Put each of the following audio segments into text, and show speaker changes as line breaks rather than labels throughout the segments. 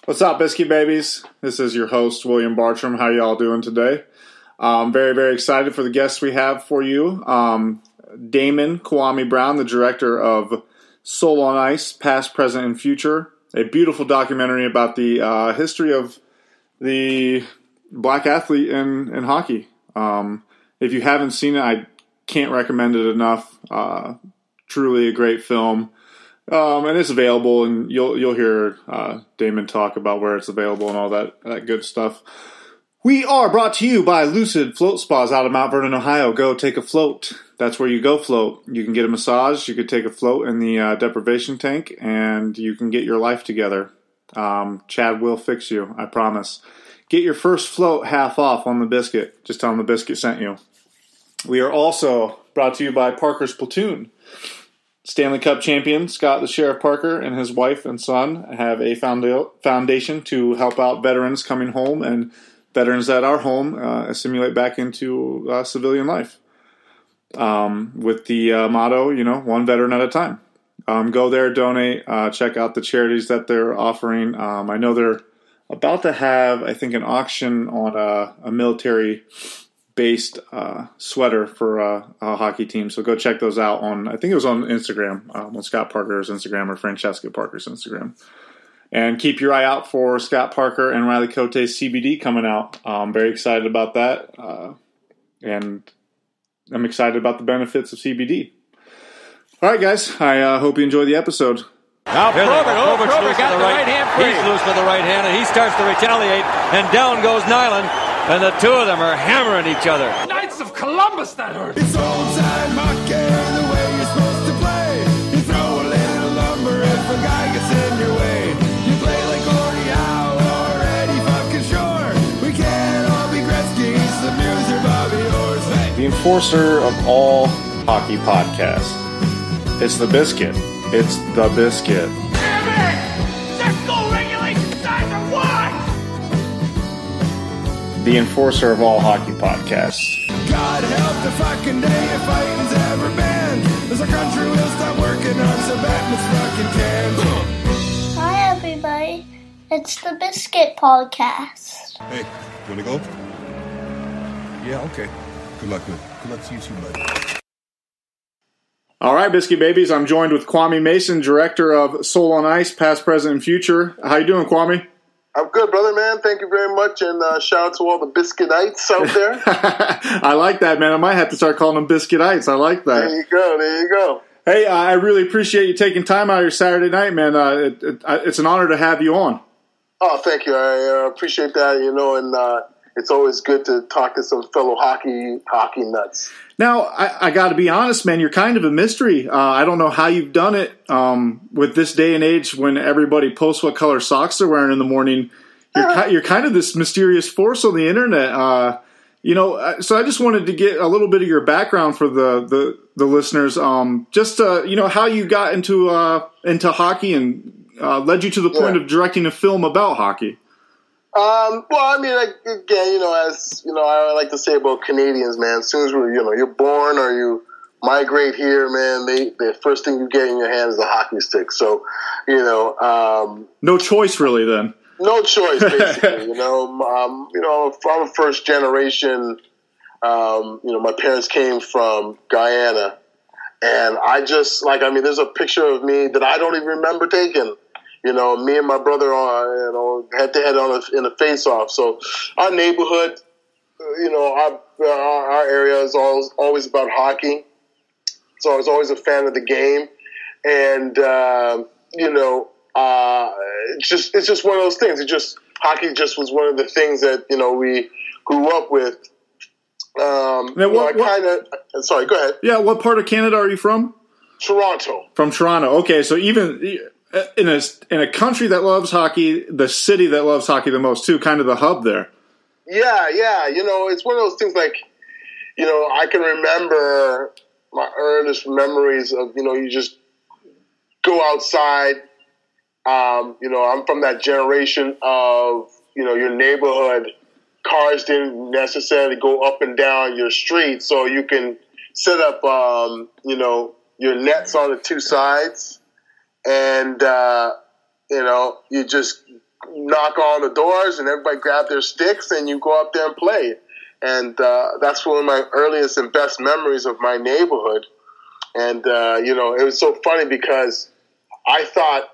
What's up, Biscuit Babies? This is your host, William Bartram. How y'all doing today? Very, very excited for the guests we have for you. Damon Kwame Brown, the director of Soul on Ice, Past, Present, and Future. A beautiful documentary about the history of the black athlete in hockey. If you haven't seen it, I can't recommend it enough. Truly a great film. And it's available, and you'll hear Damon talk about where it's available and all that good stuff. We are brought to you by Lucid Float Spas out of Mount Vernon, Ohio. Go take a float. That's where you go float. You can get a massage. You could take a float in the deprivation tank, and you can get your life together. Chad will fix you, I promise. Get your first float half off on the Biscuit. Just tell them the Biscuit sent you. We are also brought to you by Parker's Platoon. Stanley Cup champion Scott the Sheriff Parker and his wife and son have a foundation to help out veterans coming home and veterans that are home assimilate back into civilian life. With the motto, one veteran at a time. Go there, donate, check out the charities that they're offering. I know they're about to have, I think, an auction on a military-based sweater for a hockey team. So go check those out I think it was on Instagram, on Scott Parker's Instagram or Francesca Parker's Instagram. And keep your eye out for Scott Parker and Riley Cote's CBD coming out. I'm very excited about that. And I'm excited about the benefits of CBD. All right, guys. I hope you enjoy the episode.
Now Probert got the right hand free. He's loose with the right hand, and he starts to retaliate, and down goes Nyland, and the two of them are hammering each other.
Knights of Columbus, that hurt.
It's old-time hockey, the way you're supposed to play. You throw a little lumber if a guy gets in your way. You play like Gordie Howe or Eddie fucking Shore. We can't all be Gretzky, Lemieux, or Bobby Orr.
The enforcer of all hockey podcasts. It's the Biscuit. It's the Biscuit.
Damn it! Check goal regulation signs are what?
The enforcer of all hockey podcasts.
God help the fucking day if fighting's ever banned. As our country will stop working on some Batman's fucking cans.
Hi, everybody. It's the Biscuit Podcast.
Hey, you wanna go? Yeah, okay. Good luck, man. Good luck to you too, buddy.
All right, Biscuit Babies. I'm joined with Kwame Mason, director of Soul on Ice, Past, Present, and Future. How you doing, Kwame?
I'm good, brother, man. Thank you very much, and shout out to all the Biscuitites out there.
I like that, man. I might have to start calling them Biscuitites. I like that.
There you go.
Hey, I really appreciate you taking time out of your Saturday night, man. It's an honor to have you on.
Oh, thank you. I appreciate that, and it's always good to talk to some fellow hockey nuts.
Now, I got to be honest, man, you're kind of a mystery. I don't know how you've done it with this day and age when everybody posts what color socks they're wearing in the morning. You're kind of this mysterious force on the internet. So I just wanted to get a little bit of your background for the listeners. How you got into hockey and led you to the point of directing a film about hockey. As I like to say about Canadians, man, as soon as you're born or you migrate here, man, the first thing you get in your hand is a hockey stick. So, no choice really then.
No choice, basically. I'm a first generation. My parents came from Guyana, and there's a picture of me that I don't even remember taking. Me and my brother head to head in a face-off. So our neighborhood, our area is always about hockey. So I was always a fan of the game, and it's just one of those things. Hockey just was one of the things that we grew up with. Sorry, go ahead.
Yeah, what part of Canada are you from?
Toronto. From
Toronto. Okay, so even in a country that loves hockey, the city that loves hockey the most too, kind of the hub there.
Yeah. It's one of those things like, I can remember my earliest memories of, you just go outside. I'm from that generation of, your neighborhood. Cars didn't necessarily go up and down your street, so you can set up, your nets on the two sides. And, you just knock on the doors and everybody grab their sticks and you go up there and play. And that's one of my earliest and best memories of my neighborhood. And, it was so funny because I thought,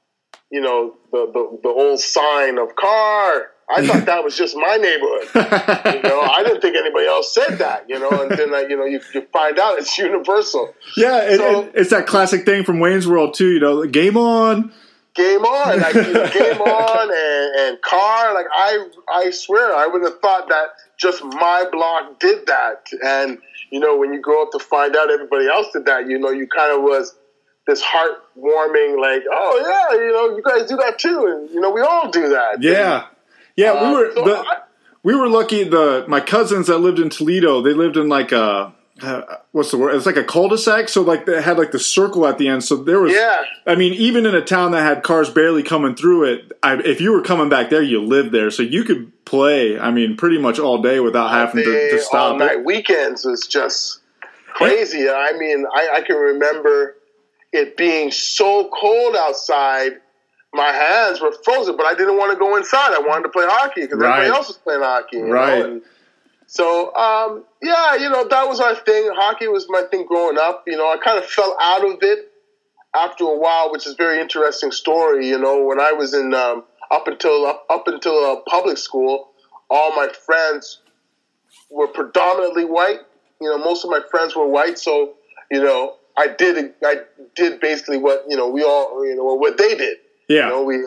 the old sign of car, I thought that was just my neighborhood. I didn't think anybody else said that, and then, you find out it's universal.
Yeah, it's that classic thing from Wayne's World, too, game on.
Game on, game on and car. Like, I swear, I would have thought that just my block did that. And, when you grow up to find out everybody else did that, you kind of was this heartwarming, like, oh, yeah, you guys do that too. And, we all do that.
Yeah. Yeah, we were lucky. My cousins that lived in Toledo, they lived in like what's the word? It's like a cul-de-sac. So like they had like the circle at the end. So there was, I mean, even in a town that had cars barely coming through it, if you were coming back there, you lived there. So you could play, I mean, pretty much all day without having to stop.
All night weekends was just crazy. I mean, I can remember it being so cold outside. My hands were frozen, but I didn't want to go inside. I wanted to play hockey because everybody else was playing hockey. You know? And so, that was our thing. Hockey was my thing growing up. I kind of fell out of it after a while, which is a very interesting story. When I was in up until public school, all my friends were predominantly white. Most of my friends were white, so I did basically what we all what they did.
Yeah.
We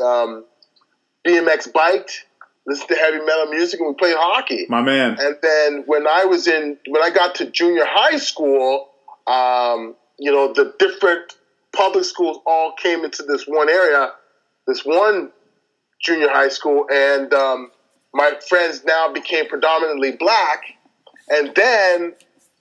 BMX biked, listened to heavy metal music, and we played hockey.
My man.
And then when I got to junior high school, the different public schools all came into this one area, this one junior high school, and my friends now became predominantly black. And then,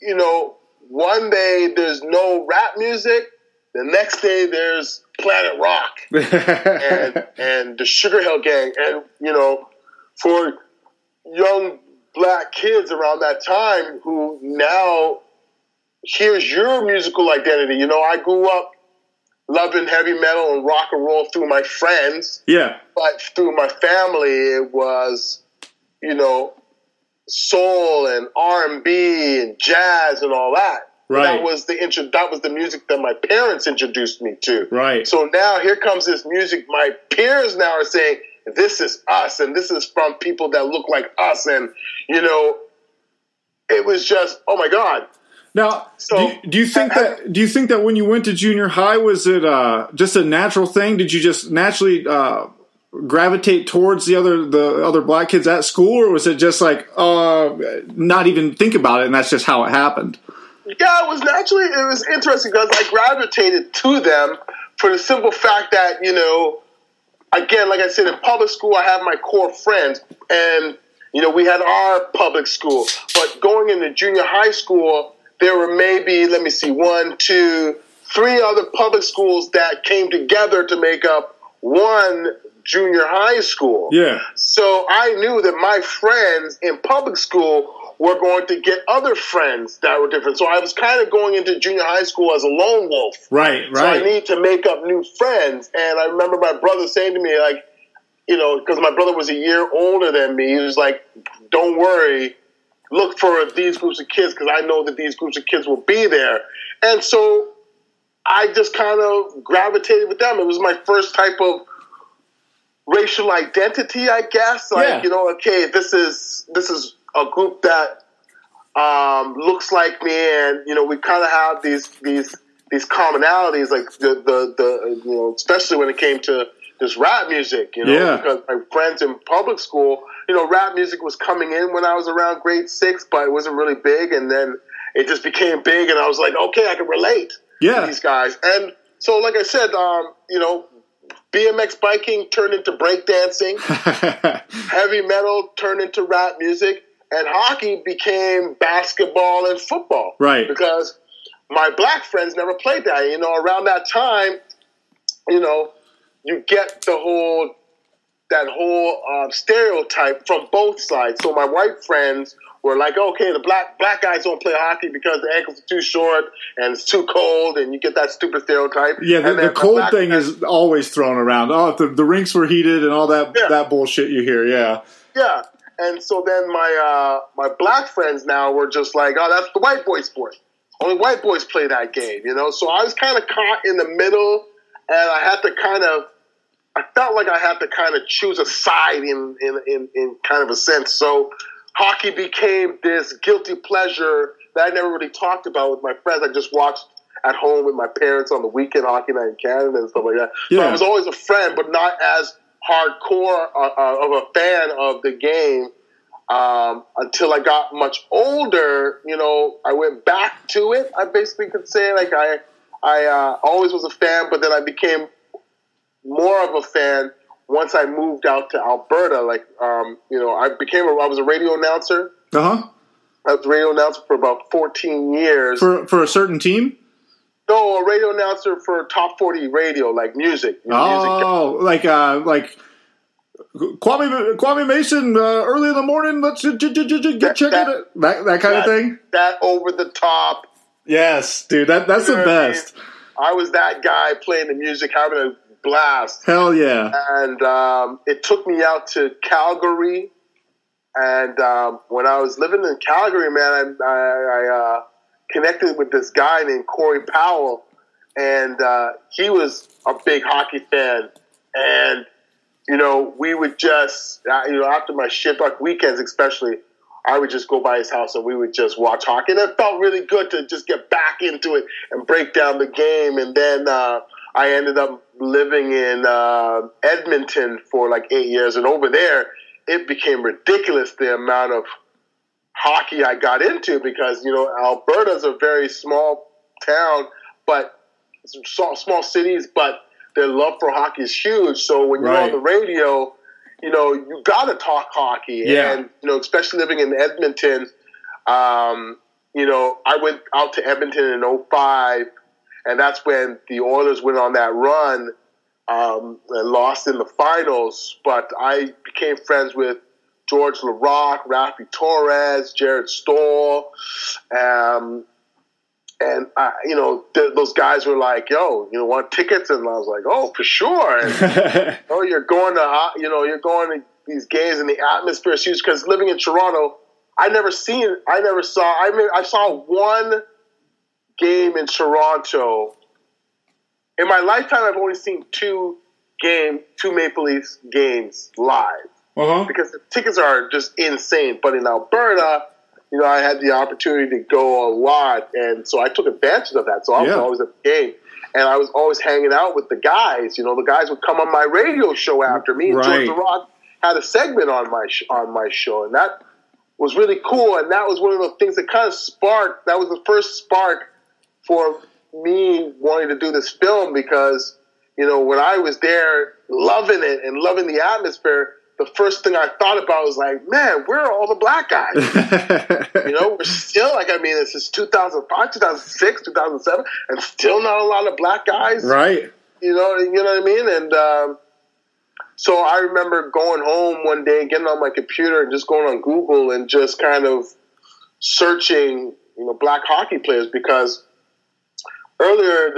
one day there's no rap music. The next day there's Planet Rock and the Sugar Hill Gang. And, for young black kids around that time who now here's your musical identity. I grew up loving heavy metal and rock and roll through my friends.
Yeah.
But through my family, it was, soul and R&B and jazz and all that.
Right.
That was the music that my parents introduced me to.
Right.
So now here comes this music. My peers now are saying, this is us, and this is from people that look like us. And, it was just, oh my God.
Now, so, do you think that when you went to junior high, was it just a natural thing? Did you just naturally gravitate towards the other black kids at school, or was it just like not even think about it, and that's just how it happened?
Yeah, it was interesting because I gravitated to them for the simple fact that, again, like I said, in public school, I have my core friends, and, we had our public school. But going into junior high school, there were maybe, 1, 2, 3 other public schools that came together to make up one junior high school.
Yeah.
So I knew that my friends in public school were going to get other friends that were different. So I was kind of going into junior high school as a lone wolf.
Right.
So I need to make up new friends. And I remember my brother saying to me, like, because my brother was a year older than me, he was like, don't worry, look for these groups of kids because I know that these groups of kids will be there. And so I just kind of gravitated with them. It was my first type of racial identity, I guess. Like, okay, this is a group that looks like me, and we kind of have these commonalities, like the especially when it came to this rap music, because my friends in public school, rap music was coming in when I was around grade 6, but it wasn't really big, and then it just became big, and I was like, okay, I can relate to these guys. And so, like I said, BMX biking turned into breakdancing, heavy metal turned into rap music, and hockey became basketball and football.
Right.
Because my black friends never played that. Around that time, you get that whole stereotype from both sides. So my white friends were like, okay, the black guys don't play hockey because the ankles are too short and it's too cold, and you get that stupid stereotype.
Yeah, the cold thing is always thrown around. Oh, if the rinks were heated and all that bullshit you hear, yeah.
Yeah, and so then my black friends now were just like, oh, that's the white boy sport. Only white boys play that game, you know? So I was kind of caught in the middle, and I felt like I had to kind of choose a side in kind of a sense. So hockey became this guilty pleasure that I never really talked about with my friends. I just watched at home with my parents on the weekend, hockey night in Canada and stuff like that. So I was always a friend, but not as hardcore of a fan of the game until I got much older. You know, I went back to it, I basically could say. Like I always was a fan, but then I became more of a fan once I moved out to Alberta. Like, you know, I was a radio announcer.
Uh-huh.
I was a radio announcer for about 14 years.
For a certain team?
No, a radio announcer for Top 40 radio, like music.
Oh, like Kwame Mason, early in the morning, let's check it. That kind of thing?
That over the top.
Yes, dude, that's the best.
I was that guy playing the music, having a blast.
Hell yeah.
And it took me out to Calgary. And when I was living in Calgary, man, I connected with this guy named Corey Powell. And he was a big hockey fan. And, you know, we would just, you know, after my shift, like weekends especially, I would just go by his house and we would just watch hockey. And it felt really good to just get back into it and break down the game. And then I ended up living in Edmonton for like 8 years. And over there, it became ridiculous the amount of hockey I got into because, you know, Alberta's a very small town, but small cities, but their love for hockey is huge. So when you're on the radio, you know, you got to talk hockey.
Yeah.
And, you know, especially living in Edmonton, you know, I went out to Edmonton in 2005, and that's when the Oilers went on that run and lost in the finals. But I became friends with George Laraque, Rafi Torres, Jared Stoll, and you know, those guys were like, "Yo, you know, want tickets?" And I was like, "Oh, for sure." And, oh, you're going to these games, and the atmosphere is huge. Because living in Toronto, I saw one game in Toronto. In my lifetime, I've only seen two Maple Leafs games live because the tickets are just insane. But in Alberta, you know, I had the opportunity to go a lot, and so I took advantage of that. So I was always at the game, and I was always hanging out with the guys. You know, the guys would come on my radio show after me, and George Laraque had a segment on my show, and that was really cool. And that was one of the things that kind of sparked. That was the first spark for me wanting to do this film because, you know, when I was there, loving it and loving the atmosphere, the first thing I thought about was like, man, where are all the black guys? You know, we're still, like, I mean, this is 2005, 2006, 2007, and still not a lot of black guys.
Right.
You know what I mean? And so I remember going home one day, getting on my computer and just going on Google and just kind of searching, you know, black hockey players because earlier,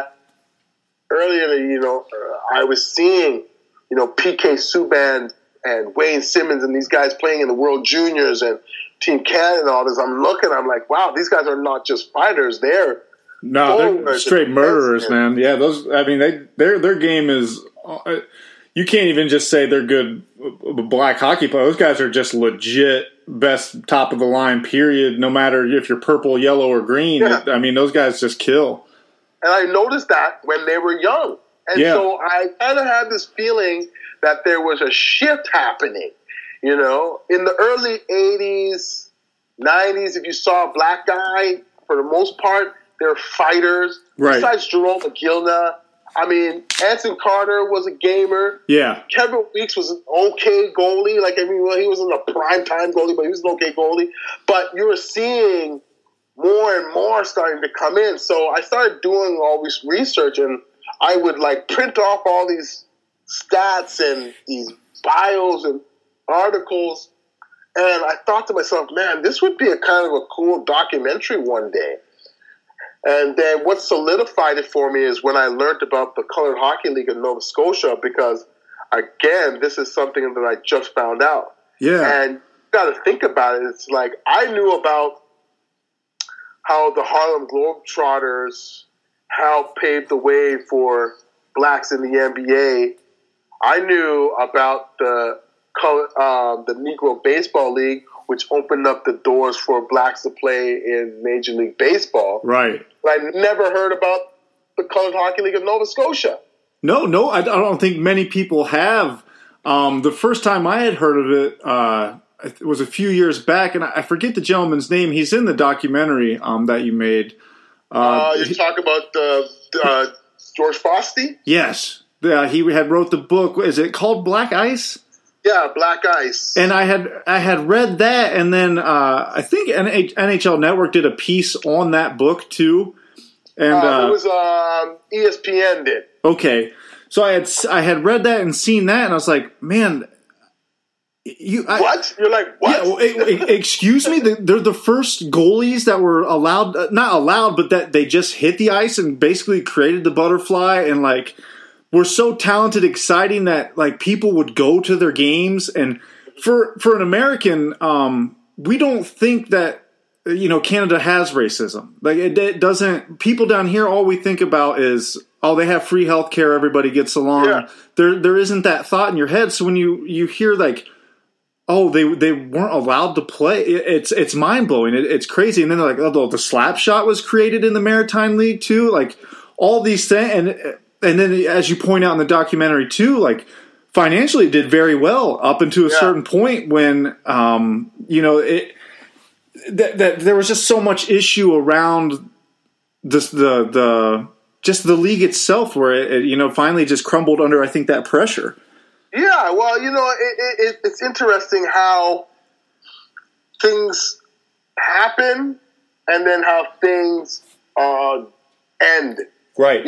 you know, I was seeing, you know, PK Subban and Wayne Simmons and these guys playing in the World Juniors and Team Canada and all this. I'm like, wow, these guys are not just fighters; they're
straight murderers, man. Yeah, their game is. You can't even just say they're good black hockey players. Those guys are just legit best top of the line. Period. No matter if you're purple, yellow, or green. Yeah. I mean, those guys just kill.
And I noticed that when they were young. And so I kind of had this feeling that there was a shift happening. You know, in the early 80s, 90s, if you saw a black guy, for the most part, they're fighters. Right. Besides Jerome McGillna, I mean, Anson Carter was a gamer.
Yeah.
Kevin Weeks was an okay goalie. Like, I mean, well, he wasn't a prime-time goalie, but he was an okay goalie. But you were seeing more and more starting to come in. So I started doing all this research, and I would, like, print off all these stats and these bios and articles, And I thought to myself, man, this would be a kind of a cool documentary one day. And then what solidified it for me is when I learned about the Colored Hockey League of Nova Scotia, because, again, this is something that I just found out.
Yeah.
And you got to think about it. It's like I knew about how the Harlem Globetrotters helped pave the way for blacks in the NBA. I knew about the Negro Baseball League, which opened up the doors for blacks to play in Major League Baseball.
Right.
But I never heard about the Colored Hockey League of Nova Scotia.
No, I don't think many people have. The first time I had heard of it was a few years back, and I forget the gentleman's name. He's in the documentary that you made.
You talk about George Fosty?
Yes. He had wrote the book. Is it called Black Ice?
Yeah, Black Ice.
And I had read that, and then I think NHL Network did a piece on that book too. And
it was ESPN did.
Okay, so I had read that and seen that, and I was like, man,
what? You're like, what?
Yeah, well, excuse me, they're the first goalies that were allowed, not allowed, but that they just hit the ice and basically created the butterfly, and like, were so talented, exciting that like people would go to their games. And for an American, we don't think that Canada has racism. Like it doesn't. People down here, all we think about is, oh, they have free health care, everybody gets along.
Yeah.
There isn't that thought in your head. So when you hear like, oh, they weren't allowed to play, it's mind blowing. It's crazy. And then they're like, oh, the slap shot was created in the Maritime League too. Like all these things. And then, as you point out in the documentary too, like financially it did very well up until a certain point when, that there was just so much issue around this, just the league itself, where it finally just crumbled under, I think, that pressure.
Yeah, well, it's interesting how things happen and then how things end.
Right.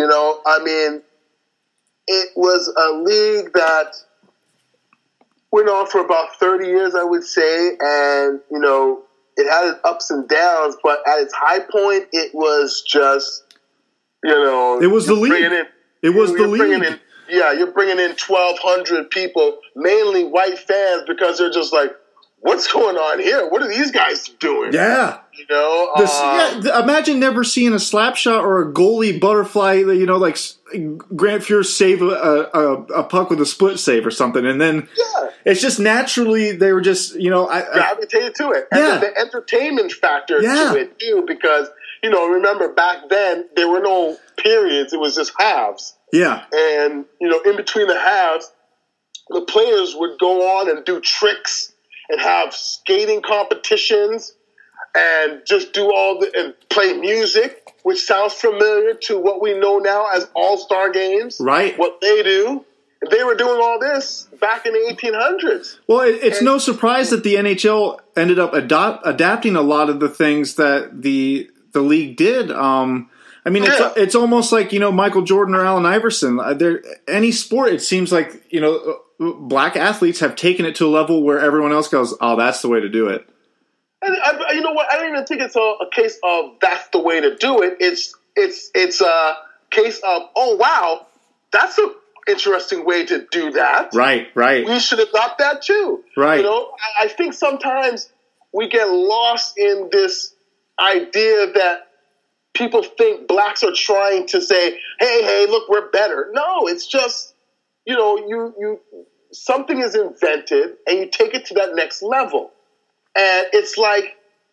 It was a league that went on for about 30 years, I would say, and, it had its ups and downs, but at its high point, it was just,
it was the league. It was the league.
You're bringing in 1,200 people, mainly white fans, because they're just like, what's going on here? What are these guys doing?
Yeah. Imagine never seeing a slap shot or a goalie butterfly, like Grant Fuhr save a puck with a split save or something. And then it's just naturally they were just,
gravitated to it. And the entertainment factor to it, too, because, remember back then there were no periods. It was just halves.
Yeah.
And, in between the halves, the players would go on and do tricks and have skating competitions and just do and play music, which sounds familiar to what we know now as All-Star games.
Right.
What they do. They were doing all this back in the 1800s.
Well, it's no surprise that the NHL ended up adapting a lot of the things that the league did. It's almost like, Michael Jordan or Allen Iverson. Any sport, it seems like, black athletes have taken it to a level where everyone else goes, oh, that's the way to do it.
And you know what? I don't even think it's a case of that's the way to do it. It's a case of, oh, wow, that's an interesting way to do that.
Right.
We should adopt that too.
Right.
I think sometimes we get lost in this idea that people think blacks are trying to say, hey, look, we're better. No, it's just, you something is invented and you take it to that next level. And it's like,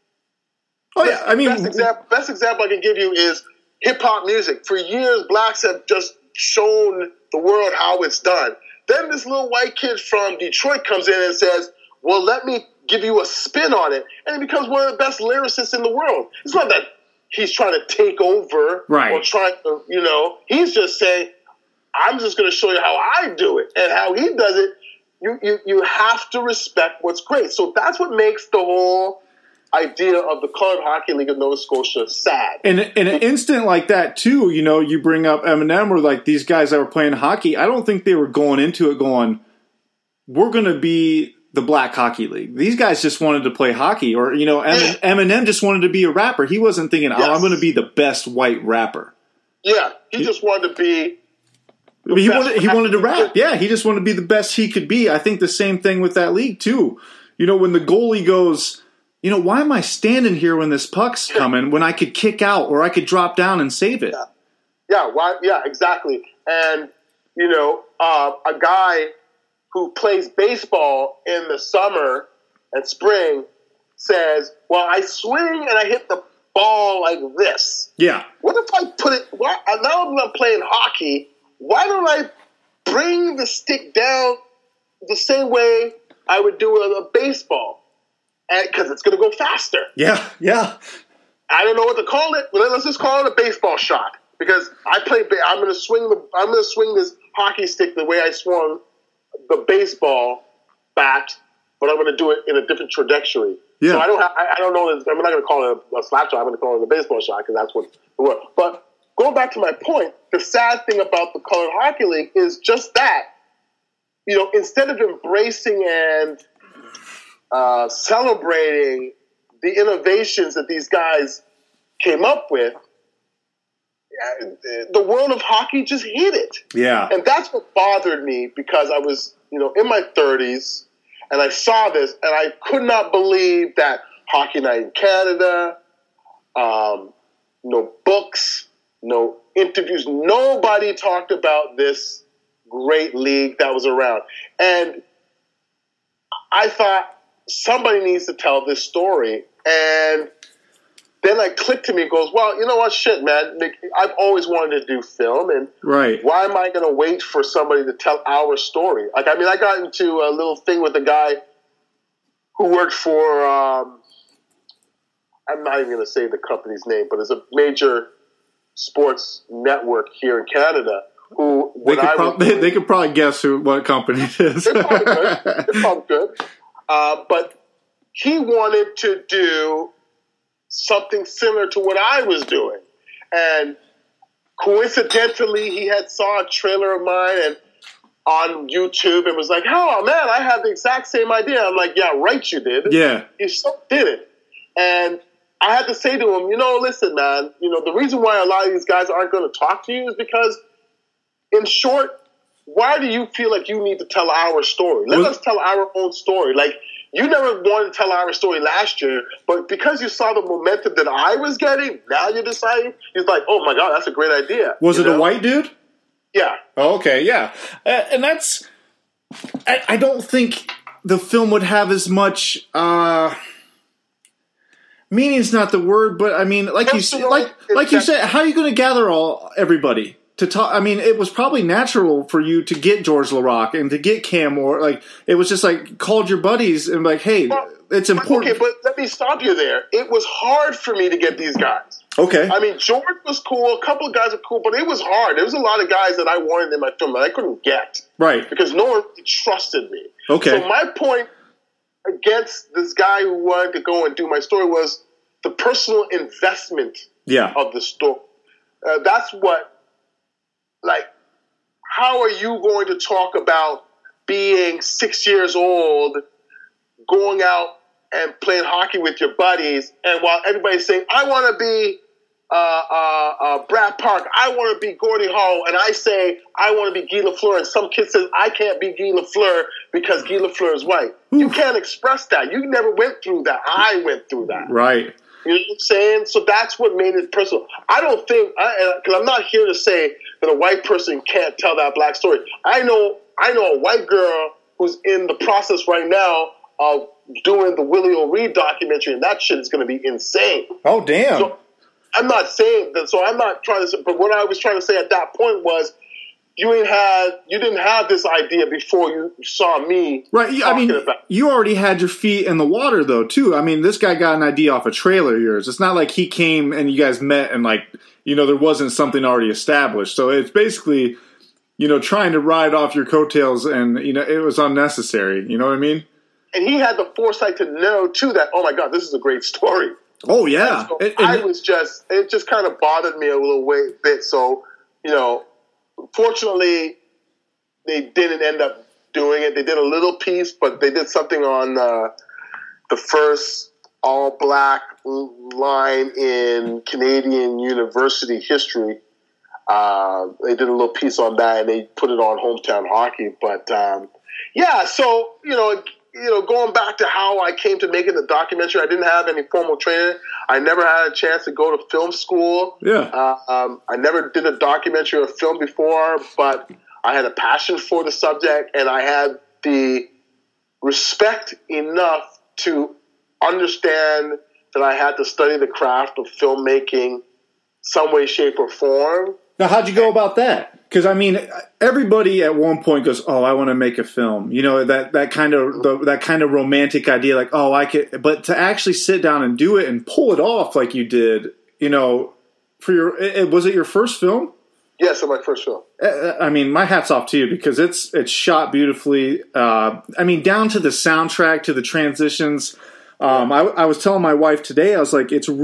best example I can give you is hip hop music. For years, blacks have just shown the world how it's done. Then this little white kid from Detroit comes in and says, well, let me give you a spin on it. And it becomes one of the best lyricists in the world. It's not that he's trying to take over or trying to, he's just saying, I'm just going to show you how I do it. And how he does it, you have to respect what's great. So that's what makes the whole idea of the Colored Hockey League of Nova Scotia sad.
And in an instant like that, too, you bring up Eminem or like these guys that were playing hockey. I don't think they were going into it going, we're going to be the Black Hockey League. These guys just wanted to play hockey, or Eminem just wanted to be a rapper. He wasn't thinking, "Oh, I'm going to be the best white rapper."
Yeah, he just wanted to be.
He wanted to rap. Yeah, he just wanted to be the best he could be. I think the same thing with that league too. When the goalie goes, why am I standing here when this puck's coming when I could kick out or I could drop down and save it?
Yeah, why? Yeah, exactly. And a guy who plays baseball in the summer and spring says, "Well, I swing and I hit the ball like this.
Yeah.
What if I put it? Now I'm playing hockey. Why don't I bring the stick down the same way I would do a baseball? Because it's going to go faster."
Yeah.
I don't know what to call it. But let's just call it a baseball shot. Because I'm going to swing this hockey stick the way I swung the baseball bat, but I'm going to do it in a different trajectory.
Yeah.
So I don't know. I'm not going to call it a slap shot. I'm going to call it a baseball shot because that's what it was. But going back to my point, the sad thing about the Colored Hockey League is just that. Instead of embracing and celebrating the innovations that these guys came up with, the world of hockey just hid it.
Yeah.
And that's what bothered me because I was, in my 30s and I saw this and I could not believe that Hockey Night in Canada, no books, no interviews, nobody talked about this great league that was around. And I thought somebody needs to tell this story. And then it clicked to me and goes, well, you know what, shit, man. I've always wanted to do film, and why am I going to wait for somebody to tell our story? I got into a little thing with a guy who worked for, I'm not even going to say the company's name, but it's a major sports network here in Canada. Who
they could probably guess what company it is.
They're probably good. But he wanted to do something similar to what I was doing. And coincidentally, he had saw a trailer of mine and on YouTube and was like, "Oh, man, I had the exact same idea." I'm like, "Yeah, right, you did."
Yeah.
You so did it. And I had to say to him, listen, man, the reason why a lot of these guys aren't going to talk to you is because, in short, why do you feel like you need to tell our story? Let us tell our own story. Like, you never wanted to tell our story last year, but because you saw the momentum that I was getting, now you're deciding. He's like, "Oh my God, that's a great idea."
Was it a white dude?
Yeah.
Oh, okay, yeah. And that's... I don't think the film would have as much... meaning's not the word, but like you said, how are you going to gather everybody to talk? It was probably natural for you to get George Laraque and to get Cam Moore. It was just called your buddies and hey, it's important.
Okay, but let me stop you there. It was hard for me to get these guys.
Okay.
George was cool. A couple of guys are cool, but it was hard. There was a lot of guys that I wanted in my film that I couldn't get.
Right.
Because no one trusted me.
Okay.
So my point against this guy who wanted to go and do my story was the personal investment of the story. That's what, how are you going to talk about being 6 years old, going out and playing hockey with your buddies, and while everybody's saying, "I want to be Brad Park, I want to be Gordie Howe," and I say, "I want to be Guy Lafleur," and some kid says, "I can't be Guy Lafleur because Guy Lafleur is white." You can't express that. You never went through that. I went through that.
Right.
You know what I'm saying? So that's what made it personal. I don't think, because I'm not here to say that a white person can't tell that black story. I know a white girl who's in the process right now of doing the Willie O'Ree documentary, and that shit is going to be insane.
Oh, damn.
So I'm not saying that. So I'm not trying to say, but what I was trying to say at that point was, you didn't have this idea before you saw me. Right.
You already had your feet in the water, though, too. This guy got an idea off a trailer of yours. It's not like he came and you guys met and, there wasn't something already established. So it's basically, trying to ride off your coattails and, it was unnecessary. You know what I mean?
And he had the foresight to know, too, that, oh, my God, this is a great story.
Oh, yeah.
So it just kind of bothered me a little bit. So, fortunately, they didn't end up doing it. They did a little piece, but they did something on the first all-black line in Canadian university history. They did a little piece on that, and they put it on Hometown Hockey. But so going back to how I came to making the documentary, I didn't have any formal training. I never had a chance to go to film school.
Yeah.
I never did a documentary or film before, but I had a passion for the subject, and I had the respect enough to understand that I had to study the craft of filmmaking some way, shape, or form.
Now, how'd you go about that? Because, I mean, everybody at one point goes, "Oh, I want to make a film." You know, that kind of romantic idea, like, "Oh, I could." But to actually sit down and do it and pull it off like you did, you know, was it your first film?
Yes, it's my first film.
I mean, my hat's off to you because it's shot beautifully. I mean, down to the soundtrack, to the transitions. I was telling my wife today, I was like, it's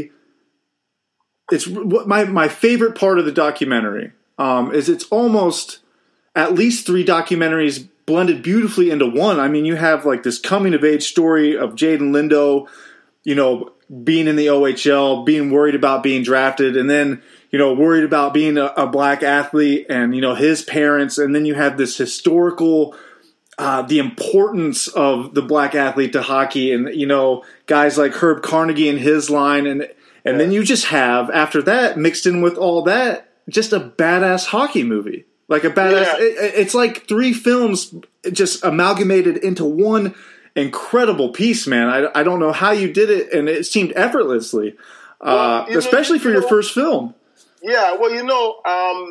my favorite part of the documentary is it's almost at least 3 documentaries blended beautifully into one. I mean, you have like this coming of age story of Jaden Lindo, you know, being in the OHL, being worried about being drafted, and then, you know, worried about being a black athlete and, you know, his parents. And then you have this historical, the importance of the black athlete to hockey and, you know, guys like Herb Carnegie and his line. And then you just have, after that, mixed in with all that, just a badass hockey movie. Like a badass, it's like 3 films just amalgamated into one incredible piece, man. I don't know how you did it, and it seemed effortlessly, especially for your first film.
Yeah, well, you know,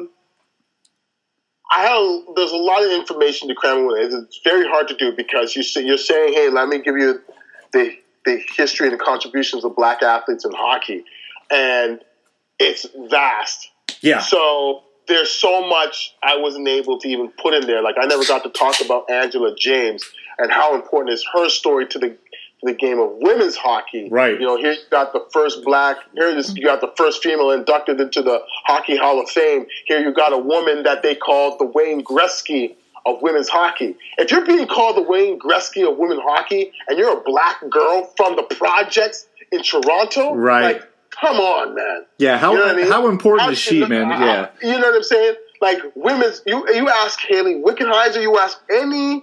there's a lot of information to cram with it. It's very hard to do because you're saying, hey, let me give you the history and the contributions of black athletes in hockey, and it's vast. Yeah. So there's so much I wasn't able to even put in there. Like I never got to talk about Angela James and how important is her story to the game of women's hockey.
Right.
You know, here you got the first you got the first female inducted into the Hockey Hall of Fame. Here you got a woman that they called the Wayne Gretzky of women's hockey. If you're being called the Wayne Gretzky of women's hockey and you're a black girl from the projects in Toronto,
right?
Like, come on, man.
Yeah, how important is she, man? Yeah.
You know what I'm saying? Like women's, you ask Haley Wickenheiser, you ask any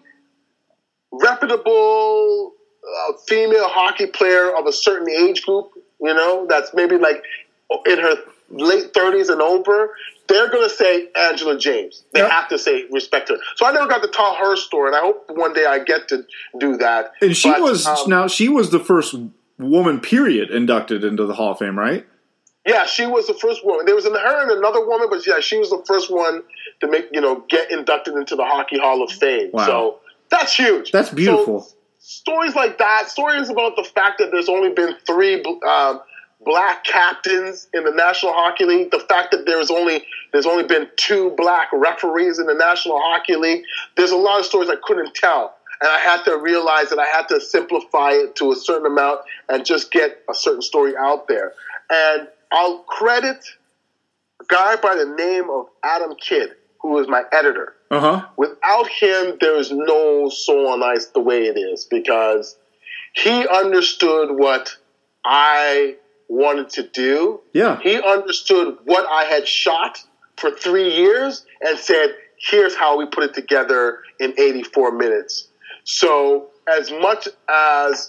reputable female hockey player of a certain age group, you know, that's maybe like in her late 30s and over, they're going to say Angela James. They have to say respect her. So I never got to tell her story, and I hope one day I get to do that.
And she was the first woman, period, inducted into the Hall of Fame, right?
Yeah, she was the first woman. There was her and another woman, but yeah, she was the first one to get inducted into the Hockey Hall of Fame. Wow. So that's huge.
That's beautiful.
So, stories like that, stories about the fact that there's only been 3 black captains in the National Hockey League, the fact that there's only been 2 black referees in the National Hockey League. There's a lot of stories I couldn't tell. And I had to realize that I had to simplify it to a certain amount and just get a certain story out there. And I'll credit a guy by the name of Adam Kidd, who was my editor.
Uh-huh.
Without him, there is no Soul on Ice the way it is, because he understood what I wanted to do.
Yeah.
He understood what I had shot for 3 years and said, here's how we put it together in 84 minutes. So as much as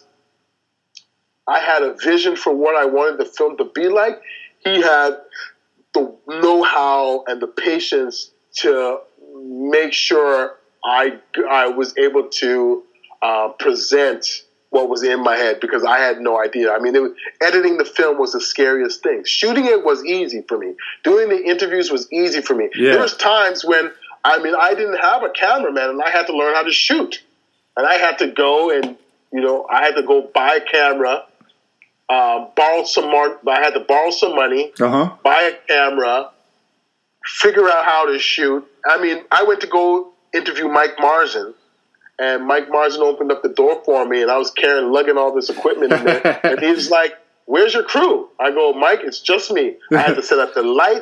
I had a vision for what I wanted the film to be like, he had the know-how and the patience to make sure I was able to present what was in my head, because I had no idea. I mean, editing the film was the scariest thing. Shooting it was easy for me. Doing the interviews was easy for me.
Yeah.
There was times when, I didn't have a cameraman, and I had to learn how to shoot. And I had to go and, I had to go buy a camera, I had to borrow some money, buy a camera, figure out how to shoot. I went to go interview Mike Marzin, and Mike Marzin opened up the door for me, and I was lugging all this equipment in there. And he was like, "Where's your crew?" I go, "Mike, it's just me." I had to set up the lights.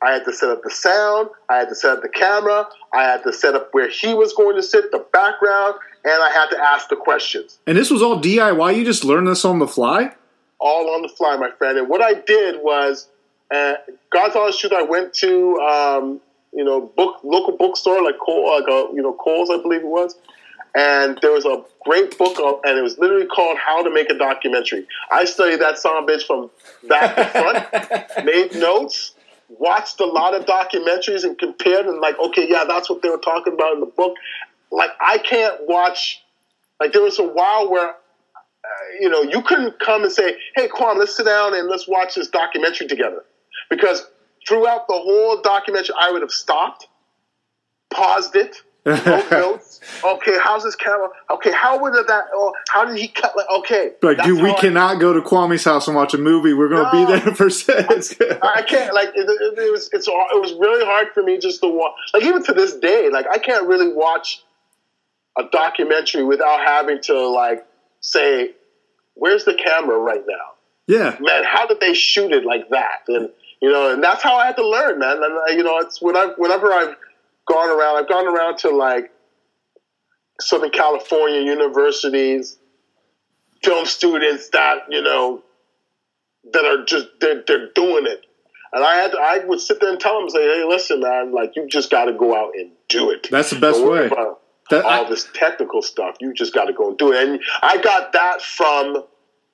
I had to set up the sound. I had to set up the camera. I had to set up where he was going to sit, the background, and I had to ask the questions.
And this was all DIY? You just learned this on the fly?
All on the fly, my friend. And what I did was, God's honest truth, I went to local bookstore like Kohl's, I believe it was, and there was a great book, and it was literally called How to Make a Documentary. I studied that son of a bitch from back to front, made notes, watched a lot of documentaries, and compared, and like, okay, yeah, that's what they were talking about in the book. Like, I can't watch. Like, there was a while where, you couldn't come and say, "Hey, Kwame, let's sit down and let's watch this documentary together," because throughout the whole documentary, I would have stopped, paused it, wrote notes. Okay, how's this camera? Okay, how would that? Oh, how did he cut? Like, okay,
like, dude, we cannot go to Kwame's house and watch a movie. We're going to be there for sets.
I can't. Like, it was really hard for me just to watch. Like, even to this day, like, I can't really watch a documentary without having to like say, "Where's the camera right now?"
Yeah,
man, how did they shoot it like that? And that's how I had to learn, man. And it's whenever I've gone around to like Southern California universities, film students that that are just they're doing it, and I would sit there and tell them, say, "Hey, listen, man, like, you just got to go out and do it.
That's the best way."
All this technical stuff, you just got to go and do it. And I got that from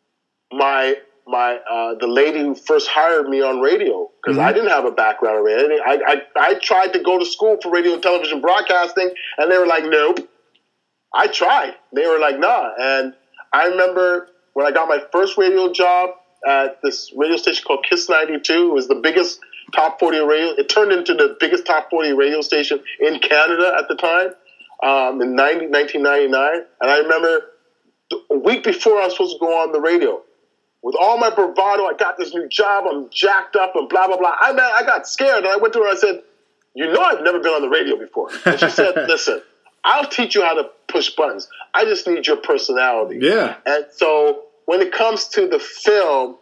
the lady who first hired me on radio, because I didn't have a background in radio. I tried to go to school for radio and television broadcasting, and they were like, "Nope." I tried. They were like, "Nah." And I remember when I got my first radio job at this radio station called Kiss 92. It was the biggest top 40 radio. It turned into the biggest top 40 radio station in Canada at the time, in 1999. And I remember a week before I was supposed to go on the radio, with all my bravado, I got this new job, I'm jacked up and blah, blah, blah. I got scared, and I went to her and I said, "I've never been on the radio before." And she said, "Listen, I'll teach you how to push buttons. I just need your personality."
Yeah.
And so when it comes to the film,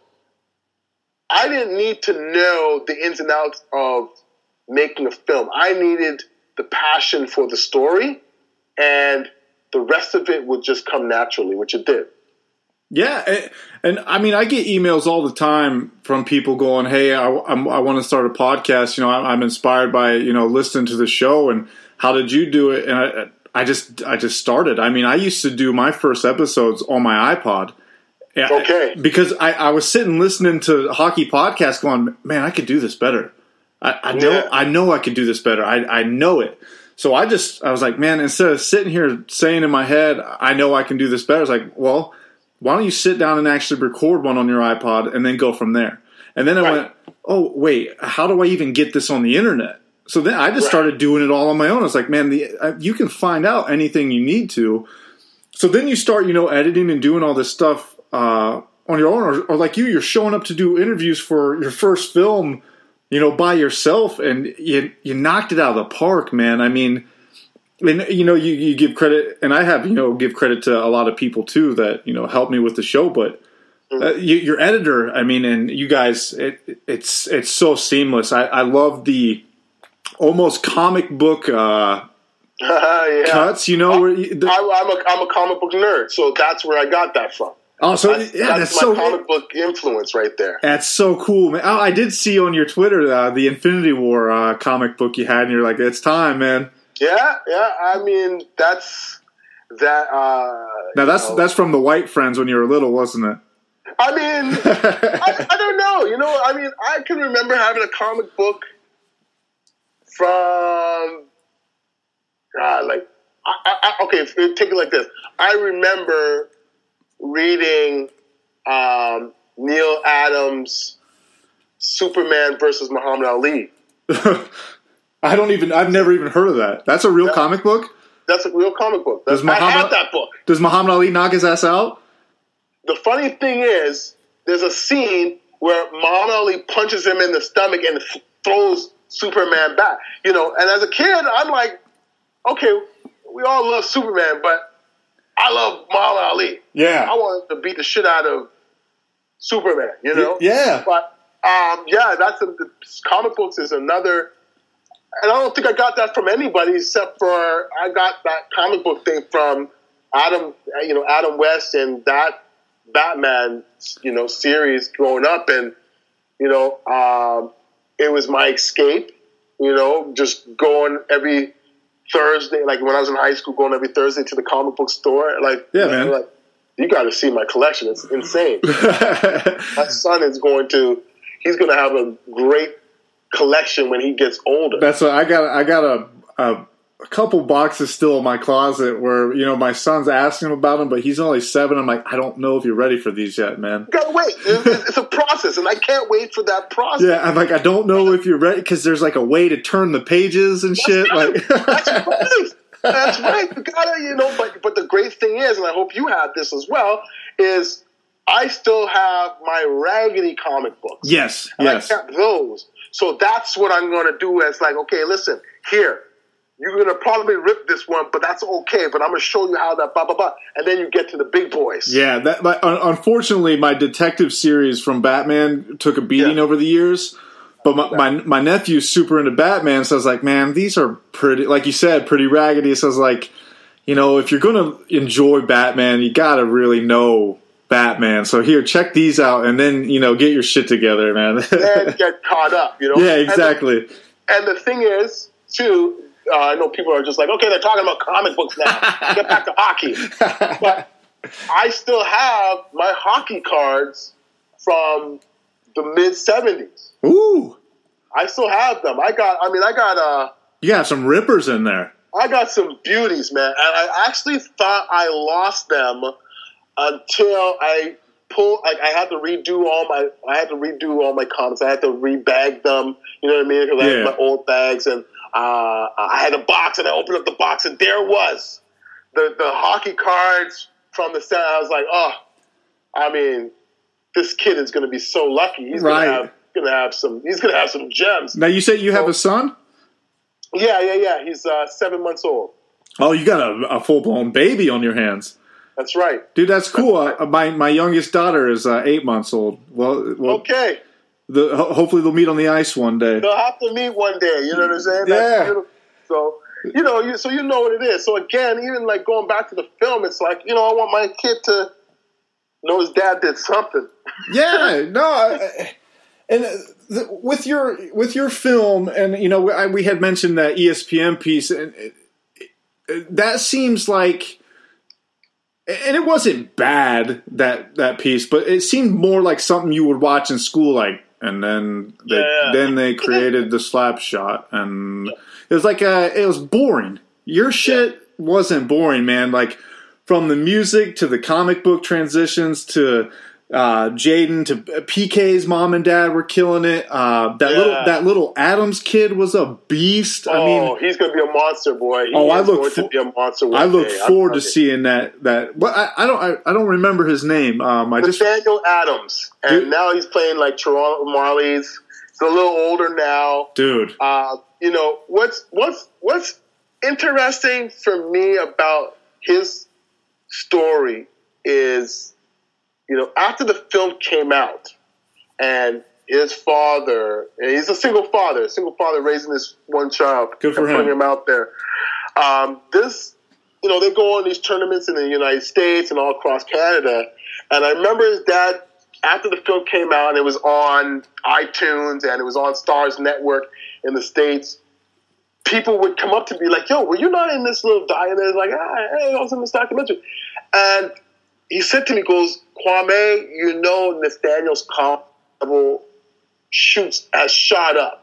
I didn't need to know the ins and outs of making a film. I needed the passion for the story, and the rest of it would just come naturally, which it did.
Yeah, and I mean, I get emails all the time from people going, "Hey, I want to start a podcast. I'm inspired by listening to the show, and how did you do it?" And I just started. I mean, I used to do my first episodes on my iPod.
Okay.
Because I was sitting listening to hockey podcasts, going, "Man, I could do this better. I know I could do this better. I know it." So I was like, man, instead of sitting here saying in my head, "I know I can do this better," I was like, well, why don't you sit down and actually record one on your iPod and then go from there? And then I went, oh, wait, how do I even get this on the internet? So then I just started doing it all on my own. I was like, man, you can find out anything you need to. So then you start, editing and doing all this stuff on your own. Or like you're showing up to do interviews for your first film, by yourself, and you knocked it out of the park, man. I mean, and you give credit, and I have give credit to a lot of people too that helped me with the show. But your editor, I mean, and you guys, it's so seamless. I love the almost comic book cuts. Where
I'm a comic book nerd, so that's where I got that from.
Oh, so
that's my comic book influence right there.
That's so cool, man. I did see on your Twitter the Infinity War comic book you had, and you're like, "It's time, man." Yeah.
I mean, that's that.
Now that's from the White Friends when you were little, wasn't it?
I mean, I don't know. I mean, I can remember having a comic book from okay, take it like this. I remember reading Neil Adams' Superman versus Muhammad Ali.
I've never even heard of that. That's a real comic book?
That's a real comic book. I have that book.
Does Muhammad Ali knock his ass out?
The funny thing is, there's a scene where Muhammad Ali punches him in the stomach and throws Superman back. And as a kid, I'm like, okay, we all love Superman, but I love Muhammad Ali.
Yeah.
I want to beat the shit out of Superman,
Yeah.
But the comic books is another, and I don't think I got that from anybody except for I got that comic book thing from Adam West and that Batman, series growing up, and it was my escape. Just going every Thursday, like when I was in high school, going every Thursday to the comic book store. Like,
man.
Like, you got to see my collection. It's insane. My son is going to have a great collection when he gets older.
That's what I got a couple boxes still in my closet where, my son's asking about them, but he's only 7. I'm like, I don't know if you're ready for these yet, man.
You gotta wait. It's a process, and I can't wait for that process.
Yeah, I'm like, I don't know if you're ready, because there's like a way to turn the pages and shit.
Right.
Like,
That's right. That's right. You gotta, but the great thing is, and I hope you have this as well, is I still have my Raggedy comic books.
Yes.
I kept those. So that's what I'm going to do. It's like, okay, listen, here, you're going to probably rip this one, but that's okay. But I'm going to show you how that blah, blah, blah. And then you get to the big boys.
Yeah. Unfortunately, my detective series from Batman took a beating over the years. But my nephew's super into Batman, so I was like, man, these are pretty, like you said, pretty raggedy. So I was like, if you're going to enjoy Batman, you got to really know Batman. So here, check these out, and then, get your shit together, man.
And get caught up,
Yeah, exactly.
And the thing is, too, I know people are just like, okay, they're talking about comic books now. Get back to hockey. But I still have my hockey cards from the mid-'70s.
Ooh.
I still have them.
You got some rippers in there.
I got some beauties, man. And I actually thought I lost them until I I had to redo all my comics. I had to rebag them. You know what I mean? Because I had my old bags, and I had a box, and I opened up the box, and there was the hockey cards from the set. I was like, this kid is going to be so lucky. He's going to have some gems.
Now, you say you have a son?
Yeah. He's 7 months old.
Oh, you got a full-blown baby on your hands.
That's right.
Dude, that's cool. My youngest daughter is 8 months old. Well
okay.
Hopefully they'll meet on the ice one day.
They'll have to meet one day. You know what I'm saying?
Yeah.
So, you know what it is. So, again, even like going back to the film, it's like, I want my kid to know his dad did something.
Yeah. No. And with your film, and, we had mentioned that ESPN piece, and that seems like... And it wasn't bad, that piece, but it seemed more like something you would watch in school, like, and then they created the slap shot, and it was like it was boring. Your shit wasn't boring, man. Like, from the music to the comic book transitions to Jaden to PK's mom and dad were killing it. That little Adams kid was a beast.
He's going to be a monster, boy.
I look forward to seeing that. But I don't remember his name.
Nathaniel Adams, and now he's playing like Toronto Marlies. He's a little older now,
dude.
What's interesting for me about his story is, after the film came out, and his father, and he's a single father raising this one child,
good for him,
putting him out there. They go on these tournaments in the United States and all across Canada. And I remember his dad, after the film came out, and it was on iTunes and it was on Starz Network in the States, people would come up to me like, "Yo, were you not in this little documentary?" Like, "Hey, I was in this documentary." And he said to me, goes, "Kwame, Nathaniel's comp level has shot up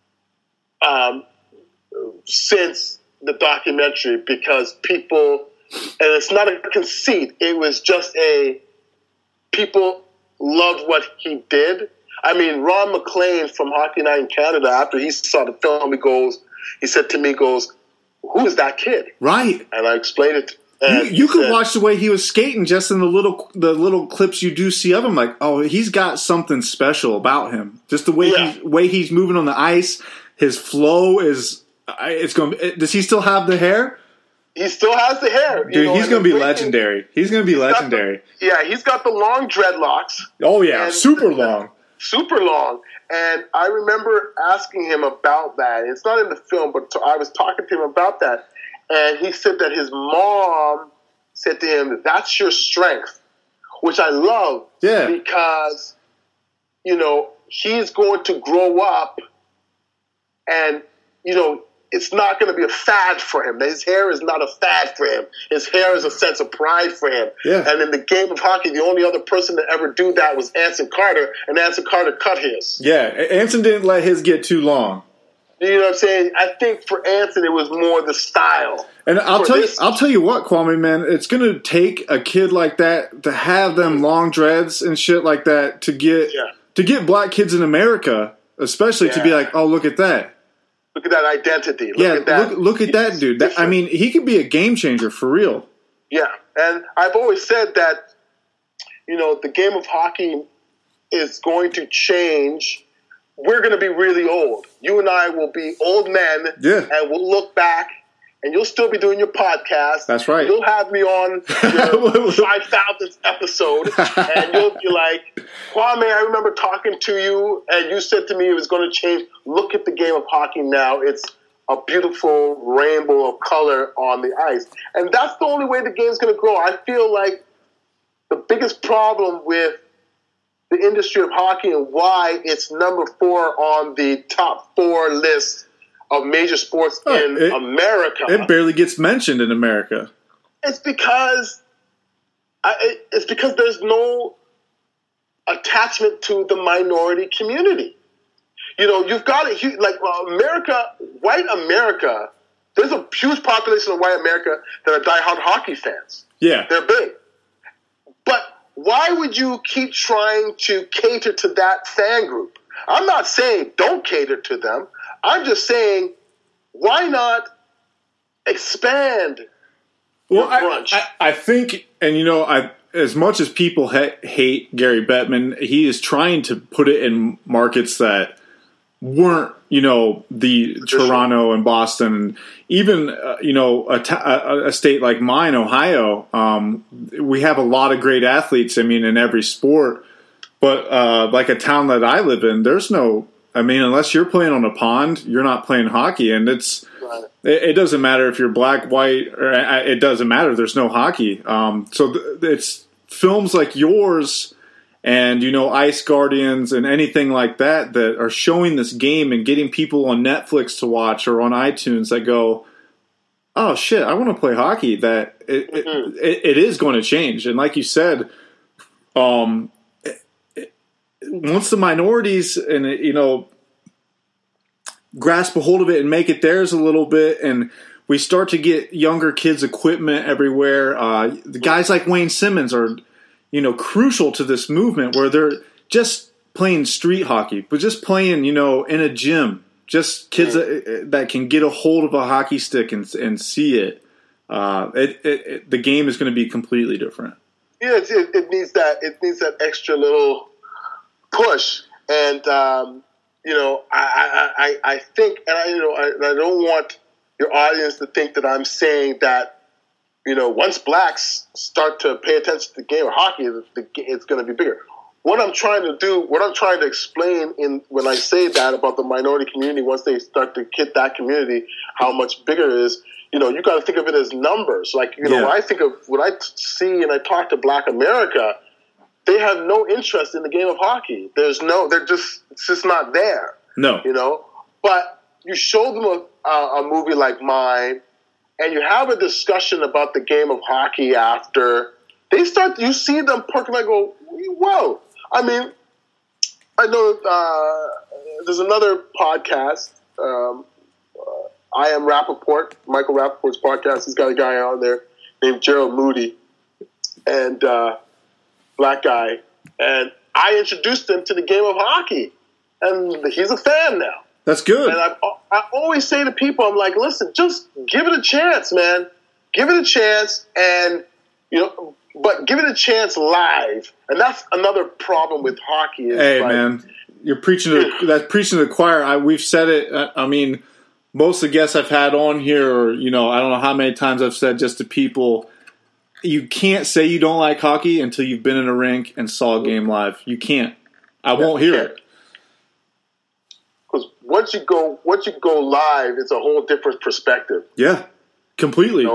since the documentary, because people," and it's not a conceit, it was just people loved what he did. I mean, Ron McLean from Hockey Night in Canada, after he saw the film, he said to me, "Who is that kid?" Right. And I explained it.
You could watch the way he was skating just in the little clips you do see of him. Like, oh, he's got something special about him. Just the way he's moving on the ice, his flow is. Does he still have the hair?
He still has the hair.
Dude, he's going to be legendary. He's going to be legendary.
He's got the long dreadlocks.
Oh yeah, super long.
super long. And I remember asking him about that. It's not in the film, but I was talking to him about that. And he said that his mom said to him, that's your strength, which I love because, you know, he's going to grow up and, you know, it's not going to be a fad for him. His hair is not a fad for him. His hair is a sense of pride for him.
Yeah.
And in the game of hockey, the only other person to ever do that was Anson Carter, and Anson Carter cut his.
Yeah, Anson didn't let his get too long.
You know what I'm saying? I think for Anson, it was more the style.
And I'll tell you what, Kwame, man, it's going to take a kid like that to have them long dreads and shit like that to get black kids in America, especially to be like, oh, look at that.
Look at that identity.
Look at that dude. I mean, he could be a game changer for real.
Yeah, and I've always said that, you know, the game of hockey is going to change. We're going to be really old. You and I will be old men, and we'll look back, and you'll still be doing your podcast.
That's right.
You'll have me on your 5,000th episode, and you'll be like, Kwame, I remember talking to you, and you said to me it was going to change. Look at the game of hockey now. It's a beautiful rainbow of color on the ice. And that's the only way the game's going to grow. I feel like the biggest problem with the industry of hockey and why it's number 4 on the top 4 list of major sports in America.
It barely gets mentioned in America.
It's because there's no attachment to the minority community. You know, you've got it like America, white America. There's a huge population of white America that are diehard hockey fans.
Yeah,
they're big. But why would you keep trying to cater to that fan group? I'm not saying don't cater to them. I'm just saying, why not expand your brunch?
I think, and you know, as much as people hate Gary Bettman, he is trying to put it in markets that weren't, you know, the Toronto and Boston, and even, you know, a state like mine, Ohio. We have a lot of great athletes, I mean, in every sport. But like a town that I live in, there's no... I mean, unless you're playing on a pond, you're not playing hockey, and it doesn't matter if you're black, white, or it doesn't matter. There's no hockey. So it's films like yours and, you know, Ice Guardians and anything like that that are showing this game and getting people on Netflix to watch or on iTunes that go, oh, shit, I want to play hockey, that it is going to change. And like you said, once the minorities and, you know, grasp a hold of it and make it theirs a little bit, and we start to get younger kids equipment everywhere, the guys like Wayne Simmons are, you know, crucial to this movement where they're just playing street hockey, but just playing, you know, in a gym, just kids that can get a hold of a hockey stick and see it. The game is going to be completely different.
Yeah, it needs that extra little push, and you know, I think, and I don't want your audience to think that I'm saying that, you know, once blacks start to pay attention to the game of hockey, it's going to be bigger. What I'm trying to explain when I say that about the minority community, once they start to hit that community, how much bigger it is. You know, you got to think of it as numbers. Like, you know, when I see and I talk to Black America, they have no interest in the game of hockey. It's just not there.
No.
You know? But you show them a movie like mine, and you have a discussion about the game of hockey after, you see them perking, I go, whoa. I mean, I know there's another podcast, I Am Rappaport, Michael Rappaport's podcast. He's got a guy on there named Gerald Moody, and black guy, and I introduced him to the game of hockey, and he's a fan now.
That's good.
And I always say to people, I'm like, listen, just give it a chance, man. Give it a chance, and you know, but give it a chance live. And that's another problem with hockey.
Hey, man, you're preaching to the choir. We've said it. I mean, most of the guests I've had on here, or, you know, I don't know how many times I've said just to people, you can't say you don't like hockey until you've been in a rink and saw a game live. You can't. I won't hear it.
Because once you go live, it's a whole different perspective.
Yeah, completely.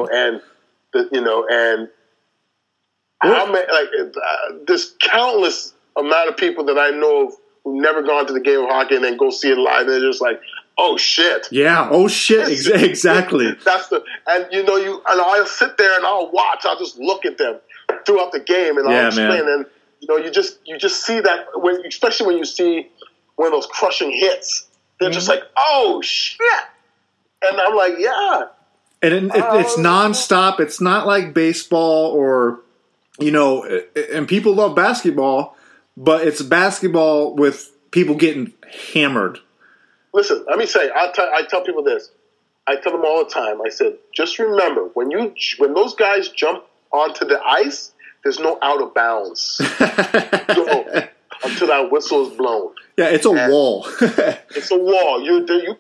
There's countless amount of people that I know of who've never gone to the game of hockey and then go see it live, and they're just like, oh shit.
Yeah, oh shit, exactly.
And I'll sit there and I'll watch. I'll just look at them throughout the game, and I'll explain. And you just see that especially when you see one of those crushing hits, they're just like, oh shit. And I'm like, yeah.
And it's nonstop. It's not like baseball or, and people love basketball, but it's basketball with people getting hammered.
Listen, let me say, I tell people this. I tell them all the time. I said, just remember, when those guys jump onto the ice, there's no out of bounds until that whistle is blown.
Yeah, it's a wall.
It's a wall. You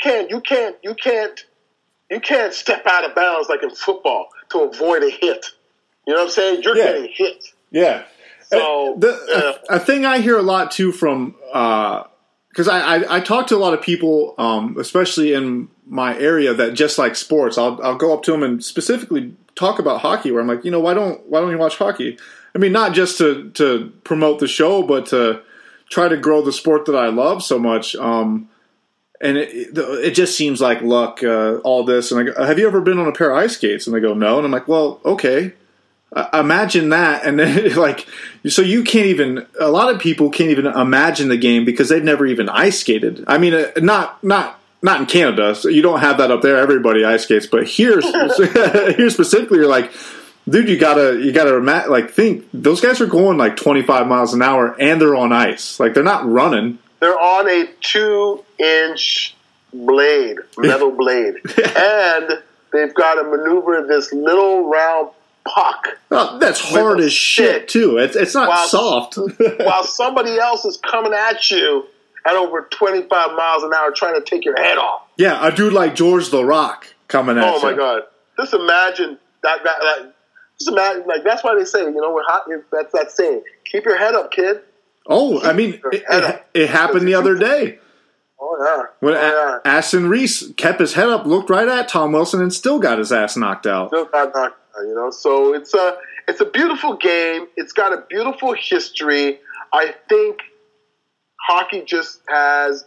can't step out of bounds like in football to avoid a hit. You know what I'm saying? You're getting hit.
Yeah.
So
a thing I hear a lot too from because I talk to a lot of people, especially in my area, that just like sports. I'll go up to them and specifically talk about hockey. Where I'm like, why don't you watch hockey? I mean, not just to promote the show, but to try to grow the sport that I love so much. And it just seems like luck, all this. And I go, have you ever been on a pair of ice skates? And they go, no. And I'm like, well, okay. Imagine that. And then so you can't even, a lot of people can't even imagine the game because they've never even ice skated. I mean, not in Canada. So you don't have that up there. Everybody ice skates. But here specifically, you're like, dude, you gotta think those guys are going like 25 miles an hour and they're on ice. Like they're not running.
They're on a 2-inch metal blade, and they've got to maneuver this little round puck.
Oh, that's hard as shit too. It's not soft.
While somebody else is coming at you at over 25 miles an hour trying to take your head off.
Yeah, a dude like George the Rock coming at you.
Oh my God! Just imagine that. Just imagine, that's why they say, we're hot. That's that saying. Keep your head up, kid.
Oh, I mean, it happened the other day.
Oh, yeah.
When Aston Reese kept his head up, looked right at Tom Wilson, and still got his ass knocked out.
Still got knocked out, So it's a beautiful game. It's got a beautiful history. I think hockey just has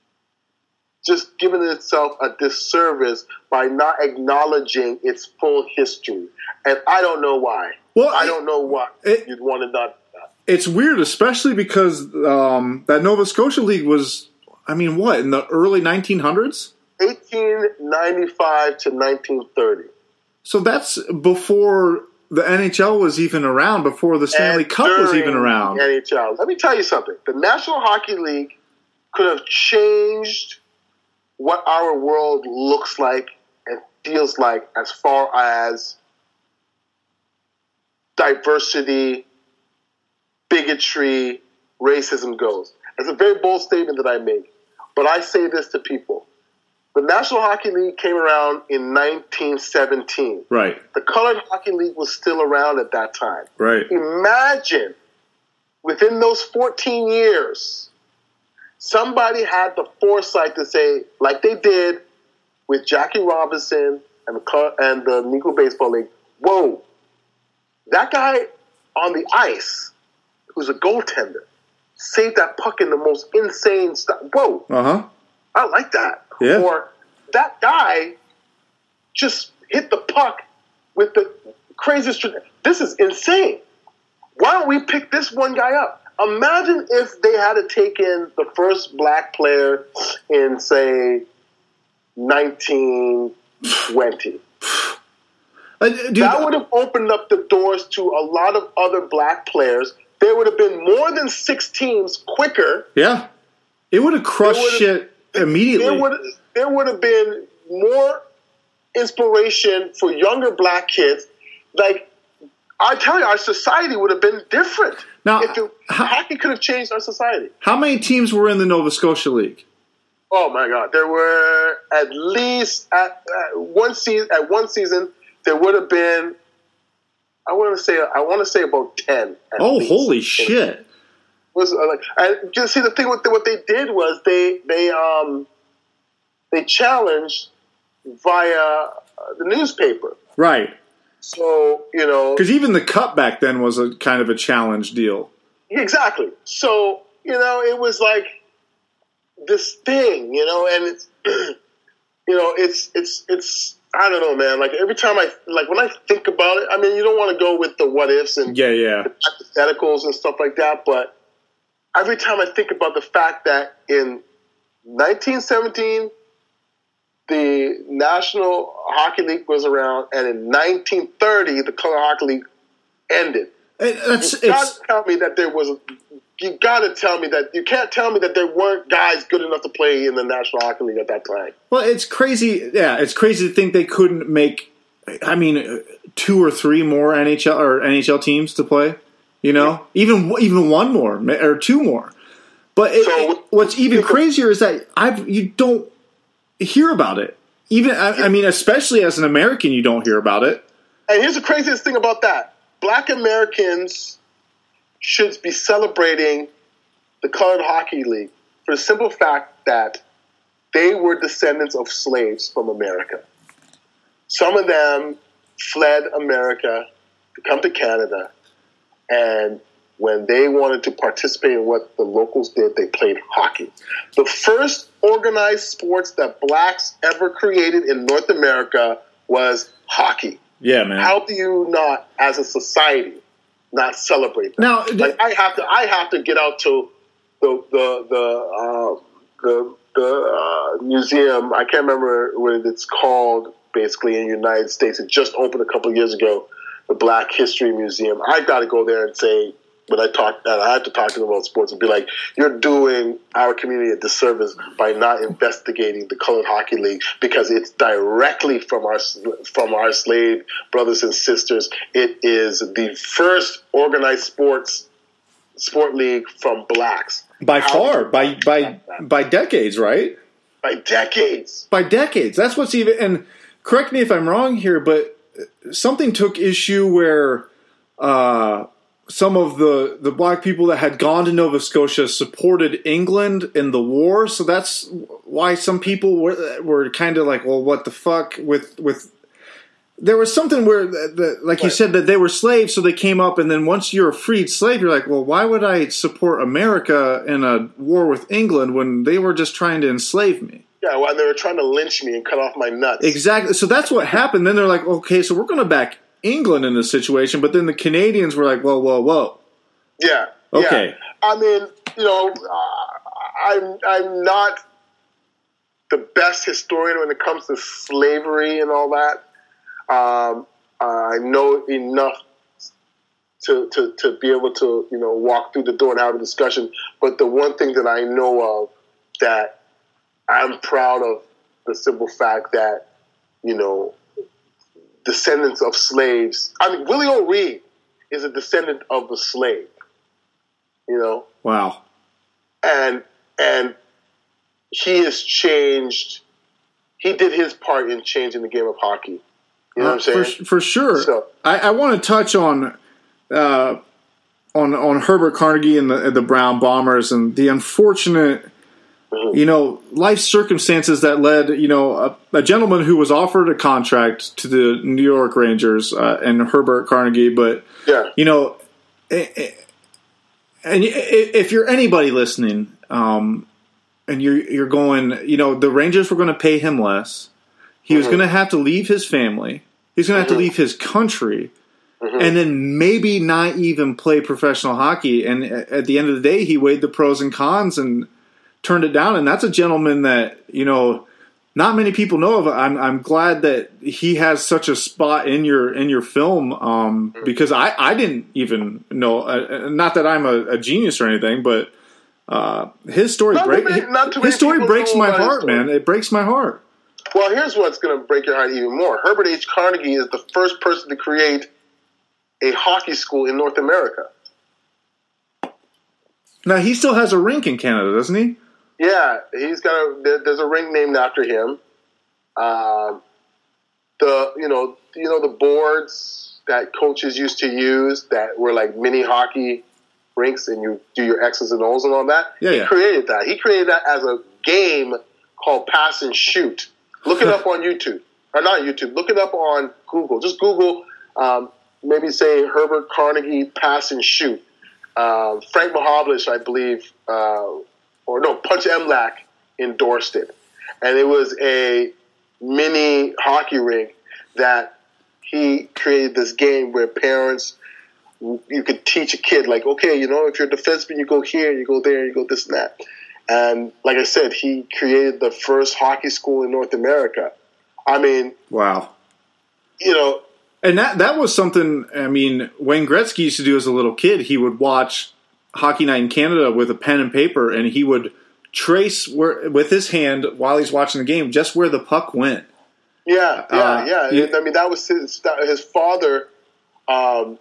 given itself a disservice by not acknowledging its full history. And I don't know why.
Well,
I don't know why you'd want to not do that.
It's weird, especially because that Nova Scotia League was, in the early 1900s?
1895 to 1930.
So that's before the NHL was even around, before the Stanley Cup was even around.
NHL. Let me tell you something. The National Hockey League could have changed what our world looks like and feels like as far as diversity, bigotry, racism goes. It's a very bold statement that I make, but I say this to people. The National Hockey League came around in 1917.
Right.
The Colored Hockey League was still around at that time.
Right.
Imagine, within those 14 years, somebody had the foresight to say, like they did with Jackie Robinson and the Negro Baseball League, whoa, that guy on the ice who's a goaltender saved that puck in the most insane stuff. Whoa.
Uh-huh.
I like that.
Yeah.
Or that guy just hit the puck with the craziest. This is insane. Why don't we pick this one guy up? Imagine if they had to take in the first black player in, say, 1920. That would have opened up the doors to a lot of other black players. There would have been more than 6 teams quicker.
Yeah. It would have crushed shit immediately.
There would have been more inspiration for younger black kids. Like, I tell you, our society would have been different.
Now,
hockey could have changed our society.
How many teams were in the Nova Scotia League?
Oh my God, there were at least at one season there would have been. I want to say about 10.
Oh, least. Holy shit!
Was like, and just see the thing with what they did was they challenged via the newspaper.
Right.
So,
because even the cup back then was a kind of a challenge deal.
Exactly. So, it was like this thing, and it's, it's, I don't know, man. Like every time when I think about it, I mean, you don't want to go with the what ifs and the hypotheticals and stuff like that, but every time I think about the fact that in 1917, the National Hockey League was around, and in 1930, the Color Hockey League ended. You can't tell me that you can't tell me that there weren't guys good enough to play in the National Hockey League at that time.
Well, it's crazy. Yeah, it's crazy to think they couldn't make, 2 or 3 more NHL teams to play. Even one more or 2 more. But what's even crazier is that you don't hear about it. Even especially as an American, you don't hear about it.
And here's the craziest thing about that: Black Americans should be celebrating the Colored Hockey League for the simple fact that they were descendants of slaves from America. Some of them fled America to come to Canada, and when they wanted to participate in what the locals did, they played hockey. The first organized sports that blacks ever created in North America was hockey.
Yeah, man.
How do you not, as a society, not celebrate that?
Now,
I have to get out to the museum. I can't remember what it's called. Basically, in the United States, it just opened a couple of years ago. The Black History Museum. I got to go there and say, when I have to talk to them about sports and be like, you're doing our community a disservice by not investigating the Colored Hockey League, because it's directly from our slave brothers and sisters. It is the first organized sport league from blacks.
By far, by decades, right?
By decades.
By decades. That's what's even, and correct me if I'm wrong here, but something took issue where some of the black people that had gone to Nova Scotia supported England in the war, so that's why some people were kind of like, well, what the fuck with there was something where, like you said, that they were slaves, so they came up, and then once you're a freed slave, you're like, well, why would I support America in a war with England when they were just trying to enslave me?
Yeah, well, they were trying to lynch me and cut off my nuts.
Exactly. So that's what happened. Then they're like, okay, so we're going to back England in this situation, but then the Canadians were like, whoa.
Yeah.
Okay.
Yeah. I mean, I'm not the best historian when it comes to slavery and all that. I know enough to be able to, walk through the door and have a discussion. But the one thing that I know of that I'm proud of, the simple fact that, descendants of slaves. I mean, Willie O'Ree is a descendant of a slave.
Wow.
And he has changed. He did his part in changing the game of hockey. You know what I'm saying?
For sure.
So,
I want to touch on Herbert Carnegie and the Brown Bombers and the unfortunate, life circumstances that led, a gentleman who was offered a contract to the New York Rangers and Herbert Carnegie, but and if you're anybody listening, and you're going, the Rangers were going to pay him less. He was going to have to leave his family. He's going to have to leave his country, and then maybe not even play professional hockey. And at the end of the day, he weighed the pros and cons and turned it down. And that's a gentleman that, not many people know of. I'm glad that he has such a spot in your film, because I didn't even know. Not that I'm a genius or anything, but his story breaks my heart, man. It breaks my heart.
Well, here's what's going to break your heart even more. Herbert H. Carnegie is the first person to create a hockey school in North America.
Now, he still has a rink in Canada, doesn't he?
Yeah, there's a rink named after him. The boards that coaches used to use that were like mini hockey rinks and you do your X's and O's and all that.
Yeah,
He created that. He created that as a game called Pass and Shoot. Look it up on YouTube. Or not YouTube. Look it up on Google. Just Google, maybe say Herbert Carnegie Pass and Shoot. Frank Mahovlich, I believe, Punch Emlak endorsed it. And it was a mini hockey rink that he created this game where parents, you could teach a kid, like, okay, if you're a defenseman, you go here, you go there, you go this and that. And like I said, he created the first hockey school in North America. I mean,
wow. And that was something, Wayne Gretzky used to do as a little kid. He would watch Hockey Night in Canada with a pen and paper, and he would trace with his hand while he's watching the game just where the puck went.
Yeah. That was his father, kind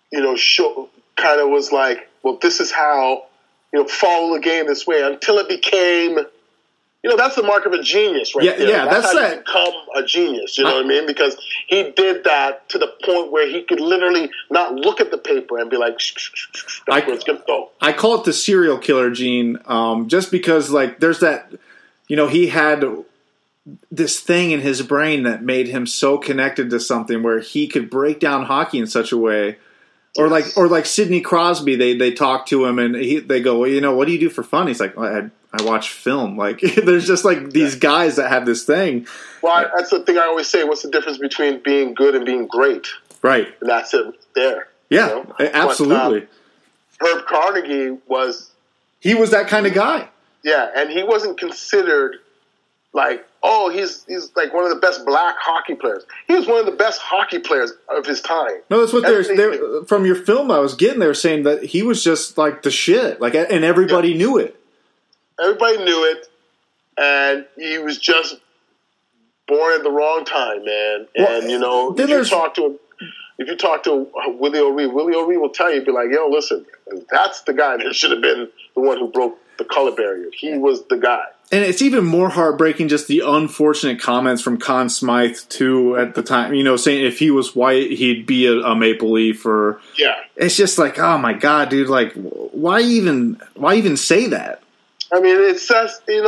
of was like, well, this is how, follow the game this way until it became, that's the mark of a genius right there.
Yeah, that's
how you become a genius, you know what I mean? Because he did that to the point where he could literally not look at the paper and be like, that's where it's going to go.
I call it the serial killer gene, just because, there's that, he had this thing in his brain that made him so connected to something where he could break down hockey in such a way. Or like Sidney Crosby, they talk to him and they go, well, what do you do for fun? He's like, I watch film. Like, there's just these guys that have this thing.
Well, that's the thing I always say. What's the difference between being good and being great?
Right.
And that's it there.
Yeah, absolutely.
But, Herb Carnegie was
that kind of guy.
Yeah, and he wasn't considered he's like one of the best black hockey players. He was one of the best hockey players of his time.
No, that's what they're from your film I was getting. They were saying that he was just like the shit, and everybody knew it.
Everybody knew it, and he was just born at the wrong time, man. And if you talk to Willie O'Ree will tell you, be like, yo, listen, that's the guy that should have been the one who broke the color barrier. He was the guy. And
it's even more heartbreaking just the unfortunate comments from Conn Smythe, too, at the time. Saying if he was white, he'd be a Maple Leaf. It's just like, oh, my God, dude. Like, why even say that?
I mean, it's just, you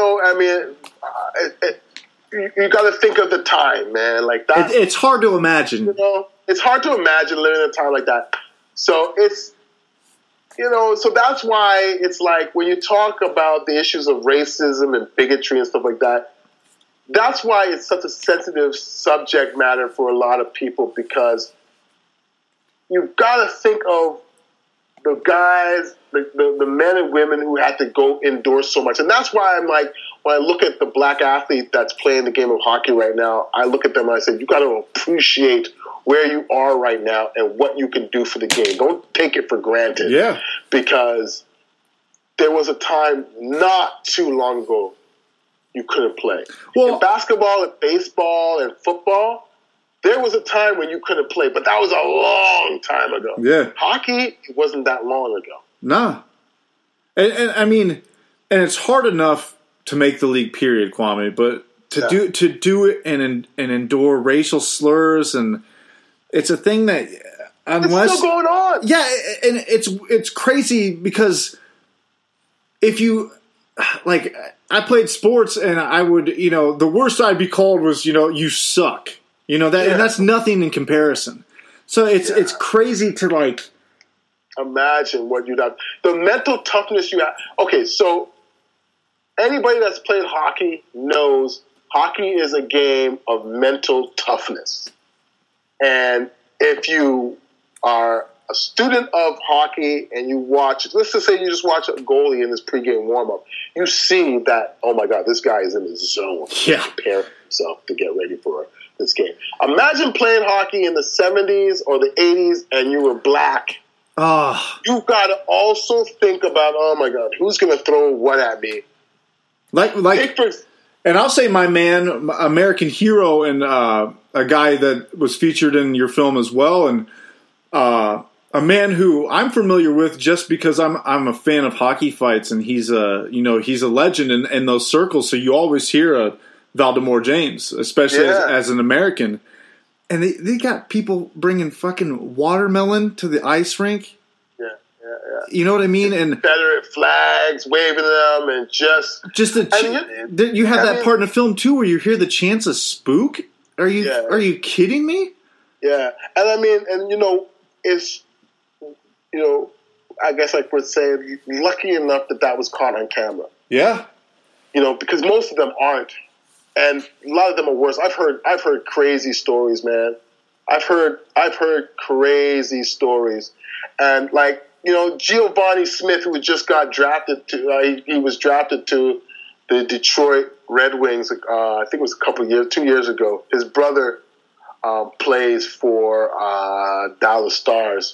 got to think of the time, man. Like that.
It's hard to imagine.
It's hard to imagine living in a time like that. So it's, so that's why it's like when you talk about the issues of racism and bigotry and stuff like that, that's why it's such a sensitive subject matter for a lot of people, because you've got to think of the guys, the men and women who had to go indoors so much. And that's why I'm like, when I look at the black athlete that's playing the game of hockey right now, I look at them and I say, you got to appreciate where you are right now and what you can do for the game. Don't take it for granted.
Yeah.
Because there was a time not too long ago you couldn't play. Well, in basketball and baseball and football, there was a time when you couldn't play, but that was a long time ago.
Yeah.
Hockey, it wasn't that long ago.
Nah. And it's hard enough to make the league, period, Kwame, but to do it and endure racial slurs, and it's a thing that unless
it's still going on.
Yeah, and it's crazy because if you I played sports and I would, the worst I'd be called was, you suck. And that's nothing in comparison. So it's crazy to
imagine what you'd have. The mental toughness you have. Okay, so anybody that's played hockey knows hockey is a game of mental toughness. And if you are a student of hockey and you watch, let's just say you just watch a goalie in his pregame warm-up, you see that, oh my God, this guy is in his zone.
Yeah.
Preparing himself to get ready for this game. Imagine playing hockey in the 70s or the 80s and you were black. You've got to also think about, oh my God, who's going to throw what at me?
And I'll say my man, American Hero, and a guy that was featured in your film as well, and a man who I'm familiar with just because I'm a fan of hockey fights, and he's a legend in those circles. So you always hear Valdemar James, especially as an American. And they got people bringing fucking watermelon to the ice rink.
Yeah.
You know what I mean? And
Confederate flags, waving them, and just
you have that part in the film too, where you hear the chants of spook. Are you kidding me?
Yeah, and I mean, and it's I guess like we're saying, lucky enough that was caught on camera.
Yeah,
because most of them aren't, and a lot of them are worse. I've heard crazy stories, man. I've heard crazy stories, and like Giovanni Smith, who just got drafted to, he was drafted to the Detroit Red Wings. I think it was 2 years ago. His brother plays for Dallas Stars.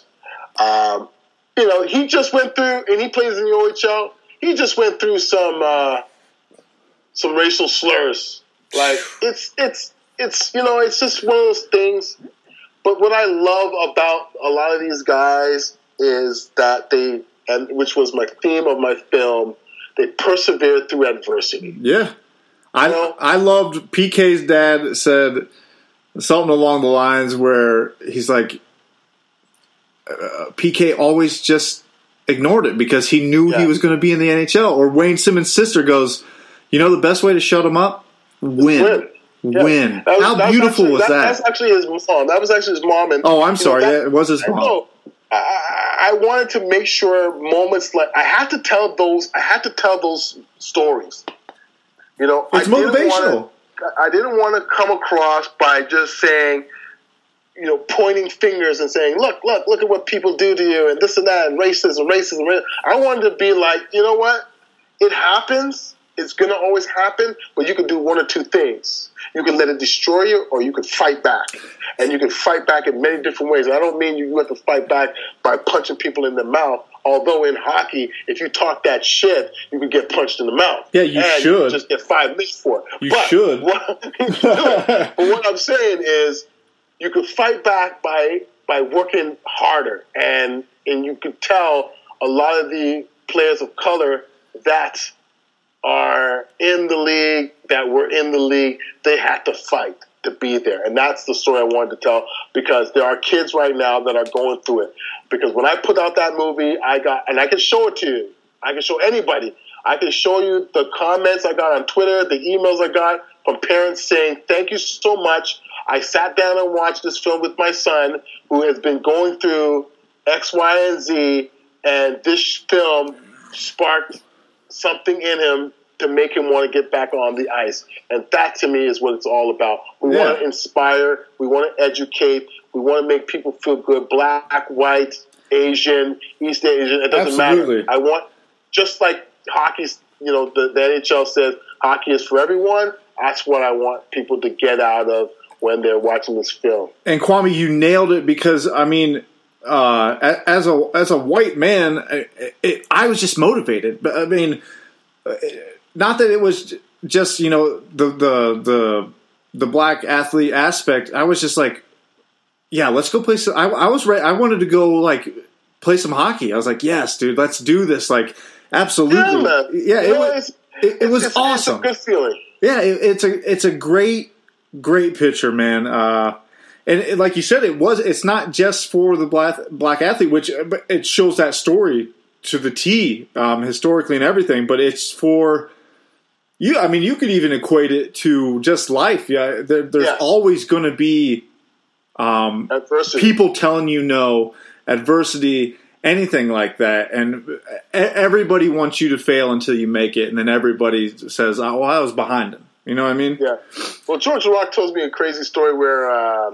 He just went through, and he plays in the OHL. He just went through some racial slurs. Like it's just one of those things. But what I love about a lot of these guys is that which was my theme of my film, they persevered through adversity.
Yeah. I loved PK's dad said something along the lines where he's like, PK always just ignored it because he knew he was going to be in the NHL. Or Wayne Simmons' sister goes, the best way to shut him up? Win. Win. How beautiful was that?
That's actually his mom. That was actually his mom. And,
I'm sorry. It was his mom.
I wanted to make sure moments like I had to tell those stories.
It's motivational.
I didn't want to come across by just saying, pointing fingers and saying, look at what people do to you and this and that and racism. I wanted to be like, you know what? It happens. It's going to always happen, but you can do one or two things. You can let it destroy you, or you can fight back. And you can fight back in many different ways. And I don't mean you have to fight back by punching people in the mouth, although in hockey, if you talk that shit, you can get punched in the mouth.
Yeah, you should.
You can just get 5 minutes for it.
Should.
But what I'm saying is you can fight back by working harder. And you can tell a lot of the players of color that are in the league, that were in the league, they had to fight to be there. And that's the story I wanted to tell, because there are kids right now that are going through it. Because when I put out that movie, and I can show it to you. I can show anybody. I can show you the comments I got on Twitter, the emails I got from parents saying, thank you so much. I sat down and watched this film with my son, who has been going through X, Y, and Z, and this film sparked something in him to make him want to get back on the ice. And that, to me, is what it's all about. We want to inspire. We want to educate. We want to make people feel good. Black, white, Asian, East Asian. It doesn't matter. I want, just like hockey's, the NHL says hockey is for everyone. That's what I want people to get out of when they're watching this film. And
Kwame, you nailed it, because, I mean, as a white man, I was just motivated. But I mean, not that it was just the black athlete aspect. I was just like, yeah, let's go play some. I was ready. I wanted to go like play some hockey. I was like, yes, dude, let's do this. Like, absolutely, yeah. It was awesome.
It's a good feeling.
Yeah, it's a great picture, man. And like you said, it's not just for the black athlete, which it shows that story to the T, historically and everything, but it's for you. I mean, you could even equate it to just life. Yeah. There's always going to be,
adversity.
People telling you no, adversity, anything like that. And everybody wants you to fail until you make it. And then everybody says, oh, well, I was behind him. You know what I mean?
Yeah. Well, George Rock tells me a crazy story where,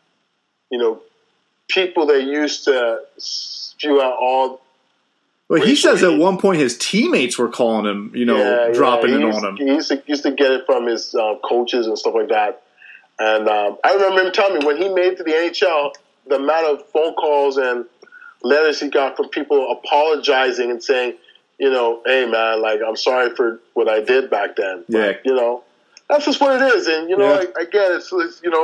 people that used to spew out all.
Well, he says at one point his teammates were calling him, dropping it on him.
He used to get it from his coaches and stuff like that. And I remember him telling me when he made it to the NHL, the amount of phone calls and letters he got from people apologizing and saying, hey, man, like, I'm sorry for what I did back then.
Yeah.
But, that's just what it is. And, again, it's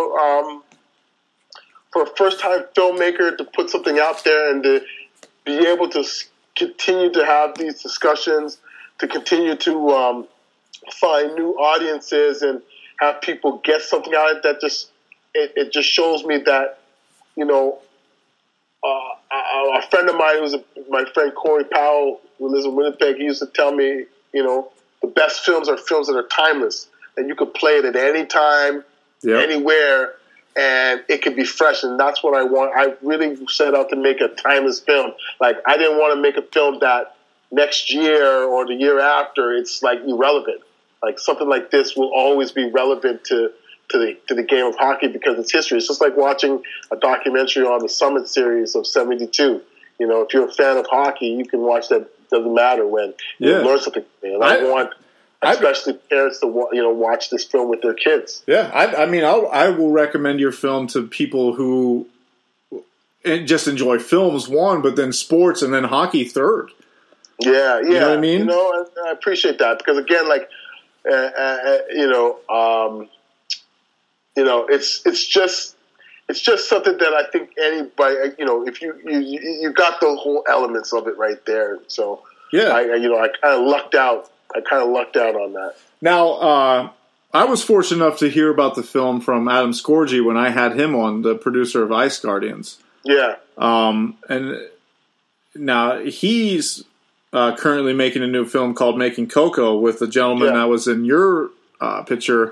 for a first-time filmmaker to put something out there and to be able to continue to have these discussions, to continue to find new audiences and have people get something out of it, that just it just shows me that, a friend of mine, my friend Corey Powell, who lives in Winnipeg, he used to tell me, the best films are films that are timeless, and you could play it at any time, anywhere, and it could be fresh. And that's what I want. I really set out to make a timeless film. Like, I didn't want to make a film that next year or the year after it's like irrelevant. Like, something like this will always be relevant to the game of hockey because it's history. It's just like watching a documentary on the Summit Series of '72. If you're a fan of hockey, you can watch that. Doesn't matter when you learn something. And I want, especially parents to watch this film with their kids.
Yeah, I will recommend your film to people who just enjoy films, one, but then sports and then hockey third.
Yeah.
You know what I mean?
I appreciate that because again, like, it's just something that I think anybody, if you got the whole elements of it right there. So I kind of lucked out. On that. Now,
I was fortunate enough to hear about the film from Adam Scorgie when I had him on, the producer of Ice Guardians.
Yeah.
And now he's currently making a new film called Making Coco with the gentleman that was in your picture.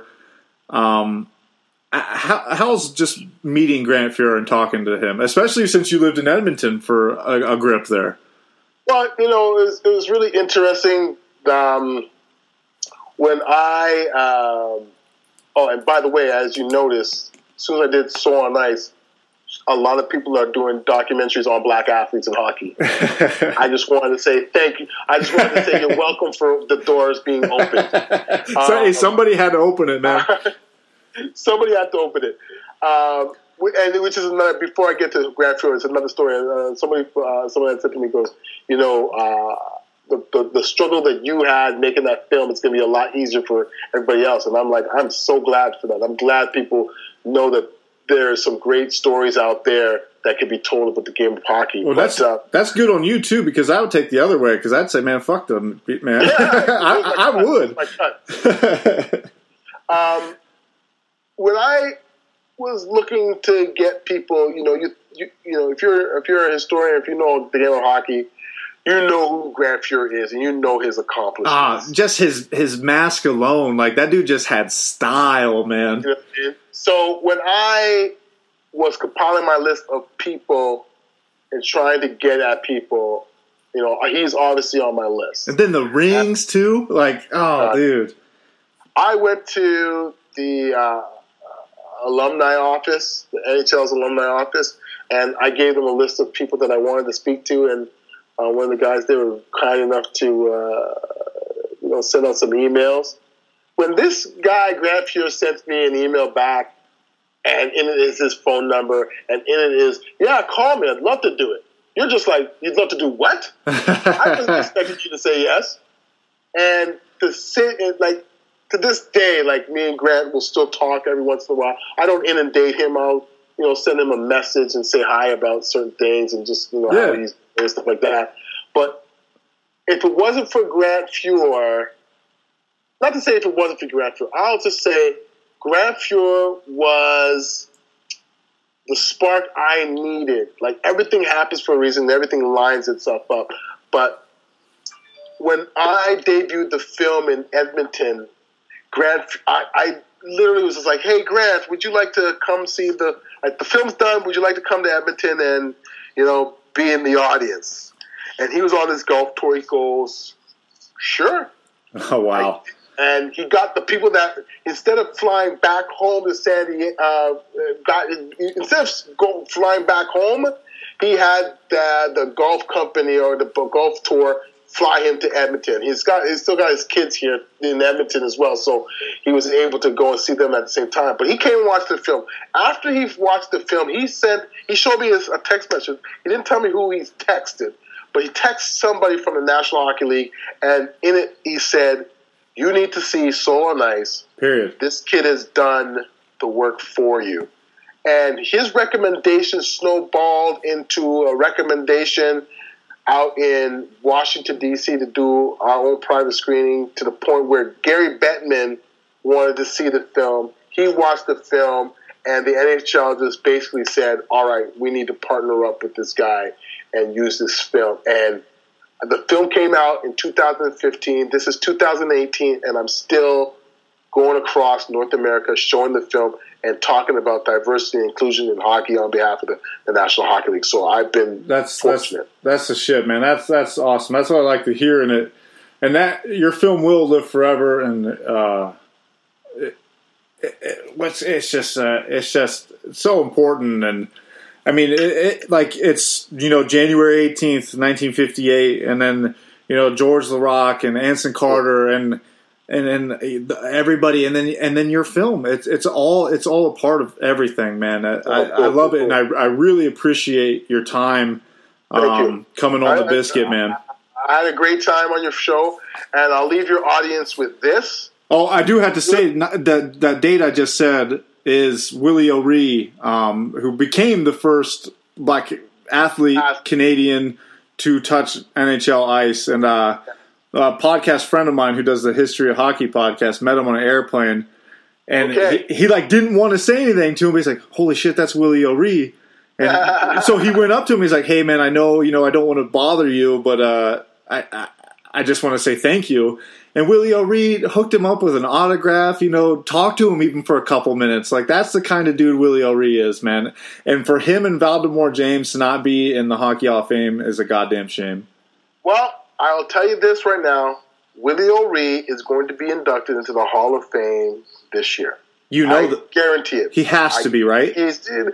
How's just meeting Grant Fuhr and talking to him, especially since you lived in Edmonton for a grip there?
Well, it was really interesting. When and by the way, as you noticed, as soon as I did So on Ice, a lot of people are doing documentaries on black athletes in hockey. I just wanted to say thank you. I just wanted to say you're welcome for the doors being opened.
Somebody had to open it, man.
Somebody had to open it. And which is another. Before I get to Grant Fuhr, it's another story. Somebody had said to me, goes, the struggle that you had making that film, it's going to be a lot easier for everybody else. And I'm like, I'm so glad for that. I'm glad people know that there's some great stories out there that can be told about the game of hockey.
Well, that's good on you too, because I would take the other way. Because I'd say, man, fuck them, man. I would.
When I was looking to get people, if you're a historian, if you know the game of hockey, you know who Grant Fuhr is, and you know his accomplishments.
Just his mask alone, like that dude just had style, man.
You know what I mean? So when I was compiling my list of people and trying to get at people, he's obviously on my list.
And then the rings too, like dude.
I went to the alumni office, the NHL's alumni office, and I gave them a list of people that I wanted to speak to, and one of the guys, they were kind enough to send out some emails. When this guy, Grant Fuhr, sent me an email back, and in it is his phone number, and in it is, call me, I'd love to do it. You're just like, you'd love to do what? I wasn't expecting you to say yes. And to sit and to this day, me and Grant will still talk every once in a while. I don't inundate him. I'll, send him a message and say hi about certain things and just, how he's and stuff like that. But if it wasn't for Grant Fuhr, not to say if it wasn't for Grant Fuhr, I'll just say Grant Fuhr was the spark I needed. Like, everything happens for a reason. Everything lines itself up. But when I debuted the film in Edmonton, I literally was just like, hey, Grant, would you like to come see the film's done. Would you like to come to Edmonton and, be in the audience? And he was on his golf tour. He goes, sure.
Oh, wow.
And he got the people that, instead of flying back home to San Diego, flying back home, he had the golf company or the golf tour fly him to Edmonton. He's still got his kids here in Edmonton as well, so he was able to go and see them at the same time. But he came and watched the film. After he watched the film, he showed me a text message. He didn't tell me who he texted, but he texted somebody from the National Hockey League, and in it he said, you need to see So on Ice.
Period.
This kid has done the work for you. And his recommendation snowballed into a recommendation out in Washington, D.C. to do our own private screening, to the point where Gary Bettman wanted to see the film. He watched the film, And the NHL just basically said, all right, we need to partner up with this guy and use this film. And the film came out in 2015. This is 2018, and I'm still going across North America, showing the film and talking about diversity and inclusion in hockey on behalf of the National Hockey League. So I've been fortunate.
That's the shit, man. That's awesome. That's what I like to hear in it. And that your film will live forever. And it's just so important. And I mean, it's January 18th, 1958, and then George Laraque and Anson Carter and everybody, and then your film. It's all a part of everything, man. I love it, and I really appreciate your time coming on the Biscuit, man.
I had a great time on your show, and I'll leave your audience with this.
Oh, I do have to say that date I just said is Willie O'Ree, who became the first black athlete Canadian to touch NHL ice, and a podcast friend of mine who does the History of Hockey podcast met him on an airplane, and he didn't want to say anything to him. But he's like, "Holy shit, that's Willie O'Ree!" And so he went up to him. He's like, "Hey, man, I know I don't want to bother you, but I just want to say thank you." And Willie O'Ree hooked him up with an autograph, talked to him even for a couple minutes. Like, that's the kind of dude Willie O'Ree is, man. And for him and Valdemar James to not be in the Hockey Hall of Fame is a goddamn shame.
Well, I'll tell you this right now. Willie O'Ree is going to be inducted into the Hall of Fame this year. I guarantee it.
He has to be, right?
I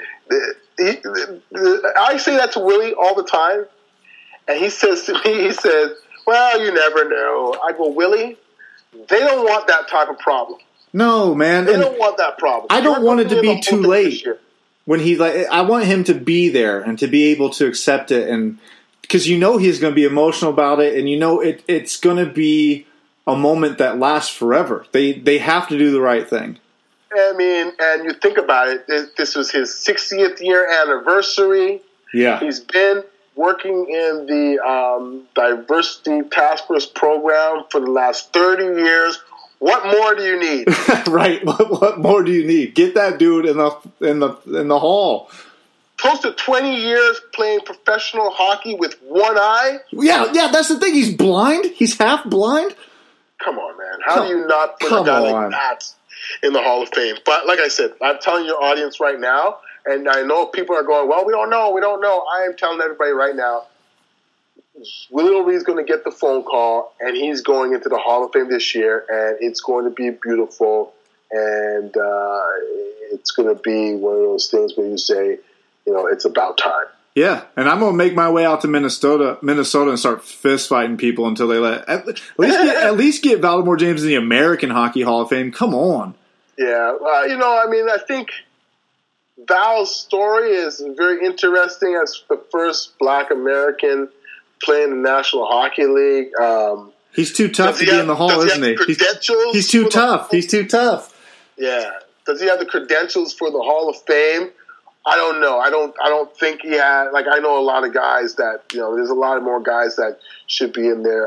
say that to Willie all the time, and he says to me, well, you never know. I go, Willie, they don't want that type of problem.
No, man.
They don't want that problem.
I don't want it to be too late. When I want him to be there and to be able to accept it, and because he's going to be emotional about it, and it's going to be a moment that lasts forever. They have to do the right thing.
I mean, and you think about it. This was his 60th year anniversary.
Yeah,
he's been working in the Diversity Task Force program for the last 30 years. What more do you need?
Right. What more do you need? Get that dude in the hall.
Close to 20 years playing professional hockey with one eye.
Yeah. That's the thing. He's blind. He's half blind.
Come on, man. How do you not put a guy like that in the Hall of Fame? But like I said, I'm telling your audience right now. And I know people are going, well, we don't know. I am telling everybody right now, Willie O'Ree is going to get the phone call, and he's going into the Hall of Fame this year, and it's going to be beautiful, and it's going to be one of those things where you say, it's about time.
Yeah, and I'm going to make my way out to Minnesota and start fist fighting people until they at least get Valdemar James in the American Hockey Hall of Fame. Come on.
Yeah, I think Val's story is very interesting as the first black American playing in the National Hockey League.
He's too tough to be in the Hall, isn't he? He's too tough. He's too tough.
Yeah. Does he have the credentials for the Hall of Fame? I don't know. I don't think he had. Like, I know a lot of guys that there's a lot of more guys that should be in there.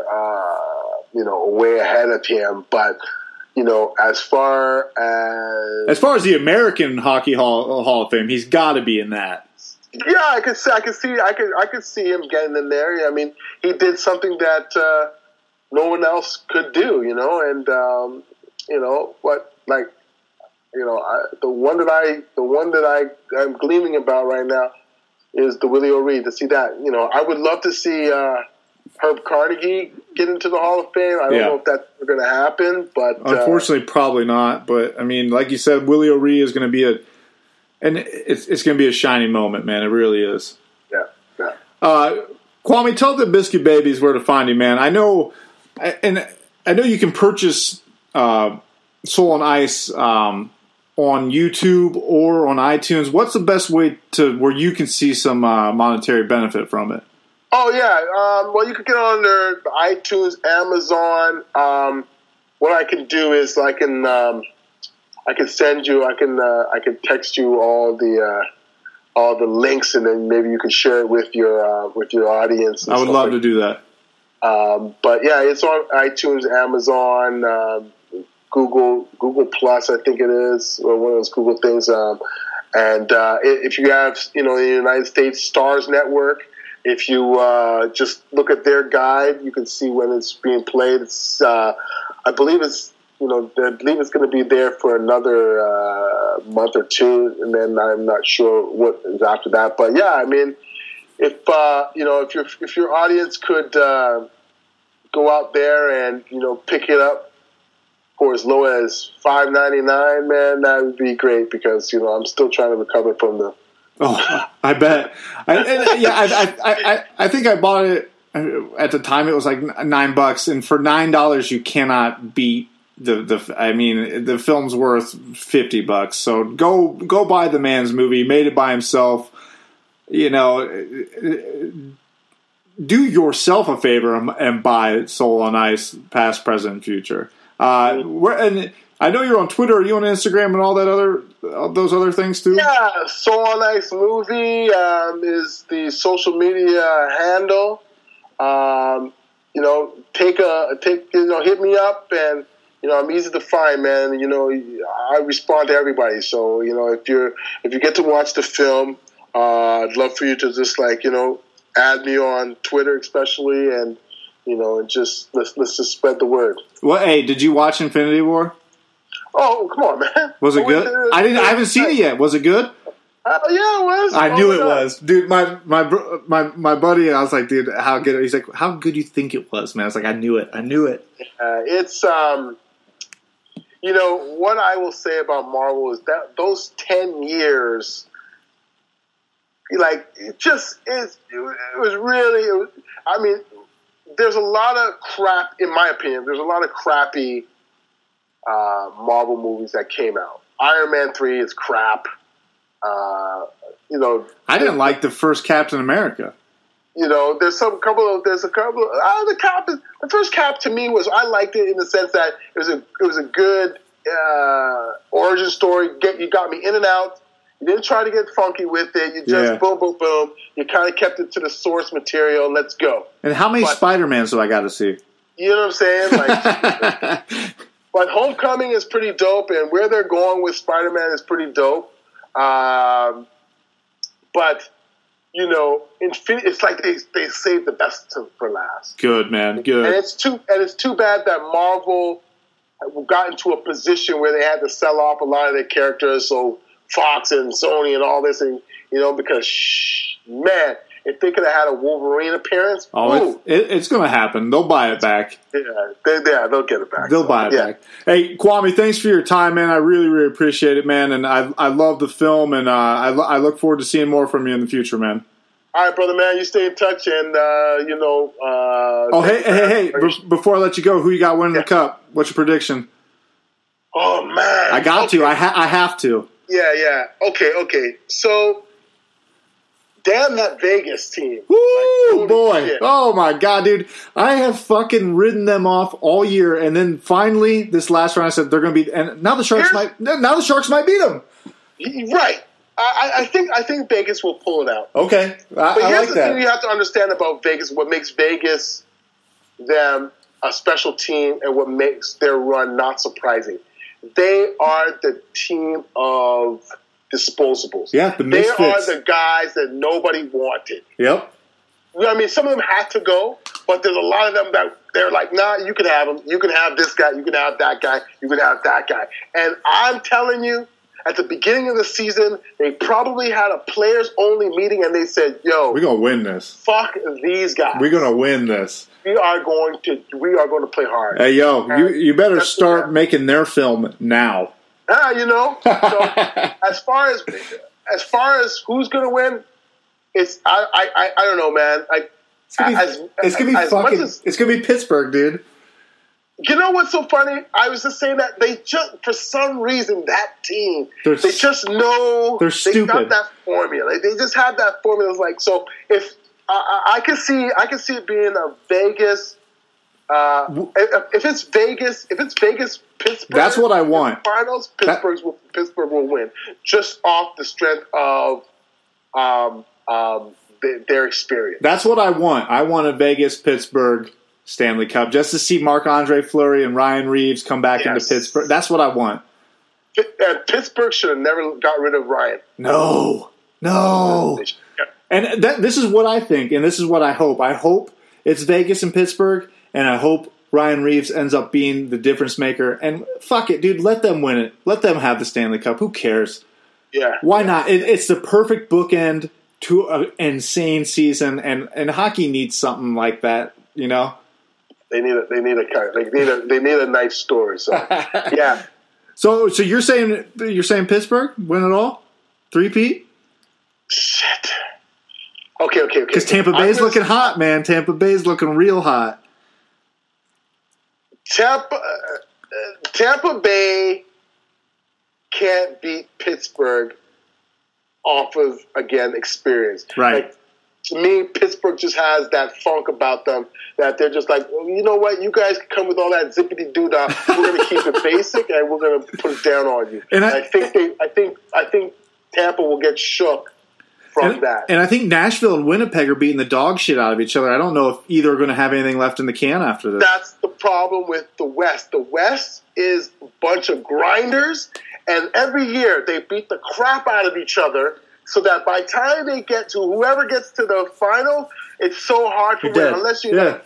Way ahead of him, but. As far as
the American Hockey Hall of Fame, he's got to be in that.
Yeah, I could see him getting in there. I mean, he did something that no one else could do, and the one that I'm gleaming about right now is the Willie O'Ree. To see that, I would love to see Herb Carnegie get into the Hall of Fame. I don't know if that's going to happen, but
unfortunately, probably not. But I mean, like you said, Willie O'Ree is going to be it's going to be a shining moment, man. It really is.
Yeah.
Kwame, tell the Biscuit Babies where to find you, man. I know you can purchase Soul on Ice on YouTube or on iTunes. What's the best way to where you can see some monetary benefit from it?
Oh yeah, well you can get on there, iTunes, Amazon. What I can do is I can send you, I can text you all the links, and then maybe you can share it with your audience.
I would love to do that.
But yeah, it's on iTunes, Amazon, Google Plus, I think it is, or one of those Google things. And if you have, the United States Stars Network, if you just look at their guide, you can see when it's being played. It's, I believe it's going to be there for another month or two, and then I'm not sure what is after that. But yeah, I mean, if your audience could go out there and pick it up for as low as $5.99, man, that would be great because I'm still trying to recover from the.
Oh, I bet. I think I bought it at the time. It was like $9, and for $9, you cannot beat the. I mean, the film's worth $50. So go buy the man's movie. He made it by himself. Do yourself a favor and buy Soul on Ice, past, present, and future. And I know you're on Twitter. Are you on Instagram and all those other things too?
Yeah, Soul on Ice movie is the social media handle. Hit me up, and I'm easy to find, man. I respond to everybody. So if you get to watch the film, I'd love for you to just add me on Twitter, especially, and and just let's just spread the word.
Well, hey, did you watch Infinity War?
Oh, come on, man!
Was it good? I haven't seen it yet. Was it good?
Yeah, it was.
I knew it was, dude. My buddy, I was like, dude, how good? He's like, how good do you think it was, man? I was like, I knew it.
It's what I will say about Marvel is that those 10 years. It was really. I mean, there's a lot of crap, in my opinion. There's a lot of crappy Marvel movies that came out. Iron Man 3 is crap.
I didn't like the first Captain America.
The first Cap to me was, I liked it in the sense that it was a good origin story. You got me in and out. You didn't try to get funky with it. You just boom, boom, boom. You kind of kept it to the source material. Let's go.
And how many Spider-Mans do I got to see?
You know what I'm saying? But Homecoming is pretty dope, and where they're going with Spider-Man is pretty dope. But it's like they saved the best for last.
Good, man. Good.
And it's too bad that Marvel got into a position where they had to sell off a lot of their characters. So Fox and Sony and all this, and because man, if they could have had a Wolverine appearance,
it's going to happen. They'll buy it back.
Yeah, they'll get it back.
They'll buy it back. Hey, Kwame, thanks for your time, man. I really, really appreciate it, man. And I love the film, and I look forward to seeing more from you in the future, man.
All right, brother, man. You stay in touch, and
hey! Before I let you go, who you got winning the cup? What's your prediction?
Oh man,
I got to. I have to.
Yeah. Okay. So, damn that Vegas team.
Woo, boy. Shit. Oh, my God, dude. I have fucking ridden them off all year, and then finally, this last round, I said they're going to beat. And now the Sharks might beat them.
Right. I think Vegas will pull it out.
Okay.
But here's the thing you have to understand about Vegas, what makes Vegas them a special team and what makes their run not surprising. They are the team of disposables.
Yeah, the misfits.
They are the guys that nobody wanted.
Yep.
I mean, some of them had to go, but there's a lot of them that they're like, nah, you can have them. You can have this guy. You can have that guy. You can have that guy. And I'm telling you, at the beginning of the season, they probably had a players-only meeting, and they said, yo,
we're going to win this.
Fuck these guys.
We're going to win this.
We are going to play hard.
Hey, yo, you better start making their film now.
So as far as who's going to win, it's I don't know, man.
It's gonna be Pittsburgh, dude.
You know what's so funny? I was just saying that they just, for some reason, that team, they just know
they're stupid.
They got that formula. They just have that formula. It's like, so if I can see it being a Vegas. If it's Vegas, Pittsburgh.
That's what I want.
Finals, Pittsburgh will win just off the strength of their experience.
That's what I want. I want a Vegas Pittsburgh Stanley Cup just to see Marc-Andre Fleury and Ryan Reeves come back into Pittsburgh. That's what I want.
Pittsburgh should have never got rid of Ryan.
No. And this is what I think, and this is what I hope. I hope it's Vegas and Pittsburgh, and I hope Ryan Reeves ends up being the difference maker. And fuck it, dude, let them win it. Let them have the Stanley Cup. Who cares?
Yeah.
Why not? It's the perfect bookend to an insane season, and hockey needs something like that, you know?
They need a nice story. So yeah.
So you're saying Pittsburgh win it all? 3-peat?
Shit. Okay.
Because Tampa Bay's looking hot, man. Tampa Bay's looking real hot.
Tampa Bay can't beat Pittsburgh off of, again, experience.
Right.
Like, to me, Pittsburgh just has that funk about them that they're just like, well, you know what? You guys can come with all that zippity doo dah. We're going to keep it basic and we're going to put it down on you. And I think Tampa will get shook from that.
And I think Nashville and Winnipeg are beating the dog shit out of each other. I don't know if either are going to have anything left in the can after this.
That's the problem with the West. The West is a bunch of grinders, and every year they beat the crap out of each other. So that by the time they get to whoever gets to the final, it's so hard to win. Unless you have,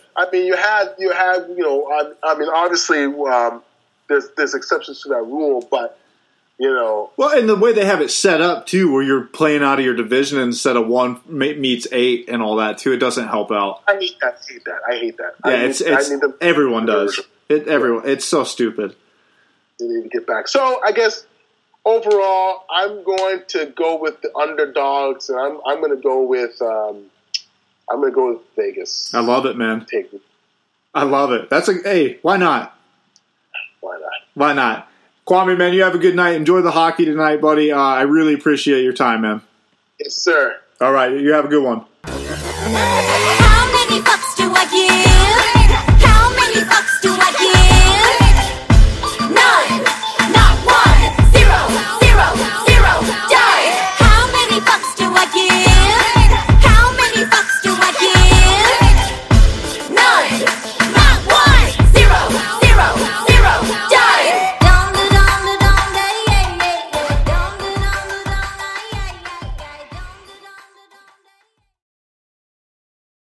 obviously there's exceptions to that rule, but you know.
Well, and the way they have it set up too, where you're playing out of your division instead of 1 meets 8 and all that too, it doesn't help out.
I hate that.
Yeah, everyone does. It's so stupid.
They need to get back. So I guess. Overall, I'm going to go with the underdogs, and I'm going to go with Vegas.
I love it, man. I love it. Why not? Why not? Kwame, man, you have a good night. Enjoy the hockey tonight, buddy. I really appreciate your time, man.
Yes, sir.
All right, you have a good one.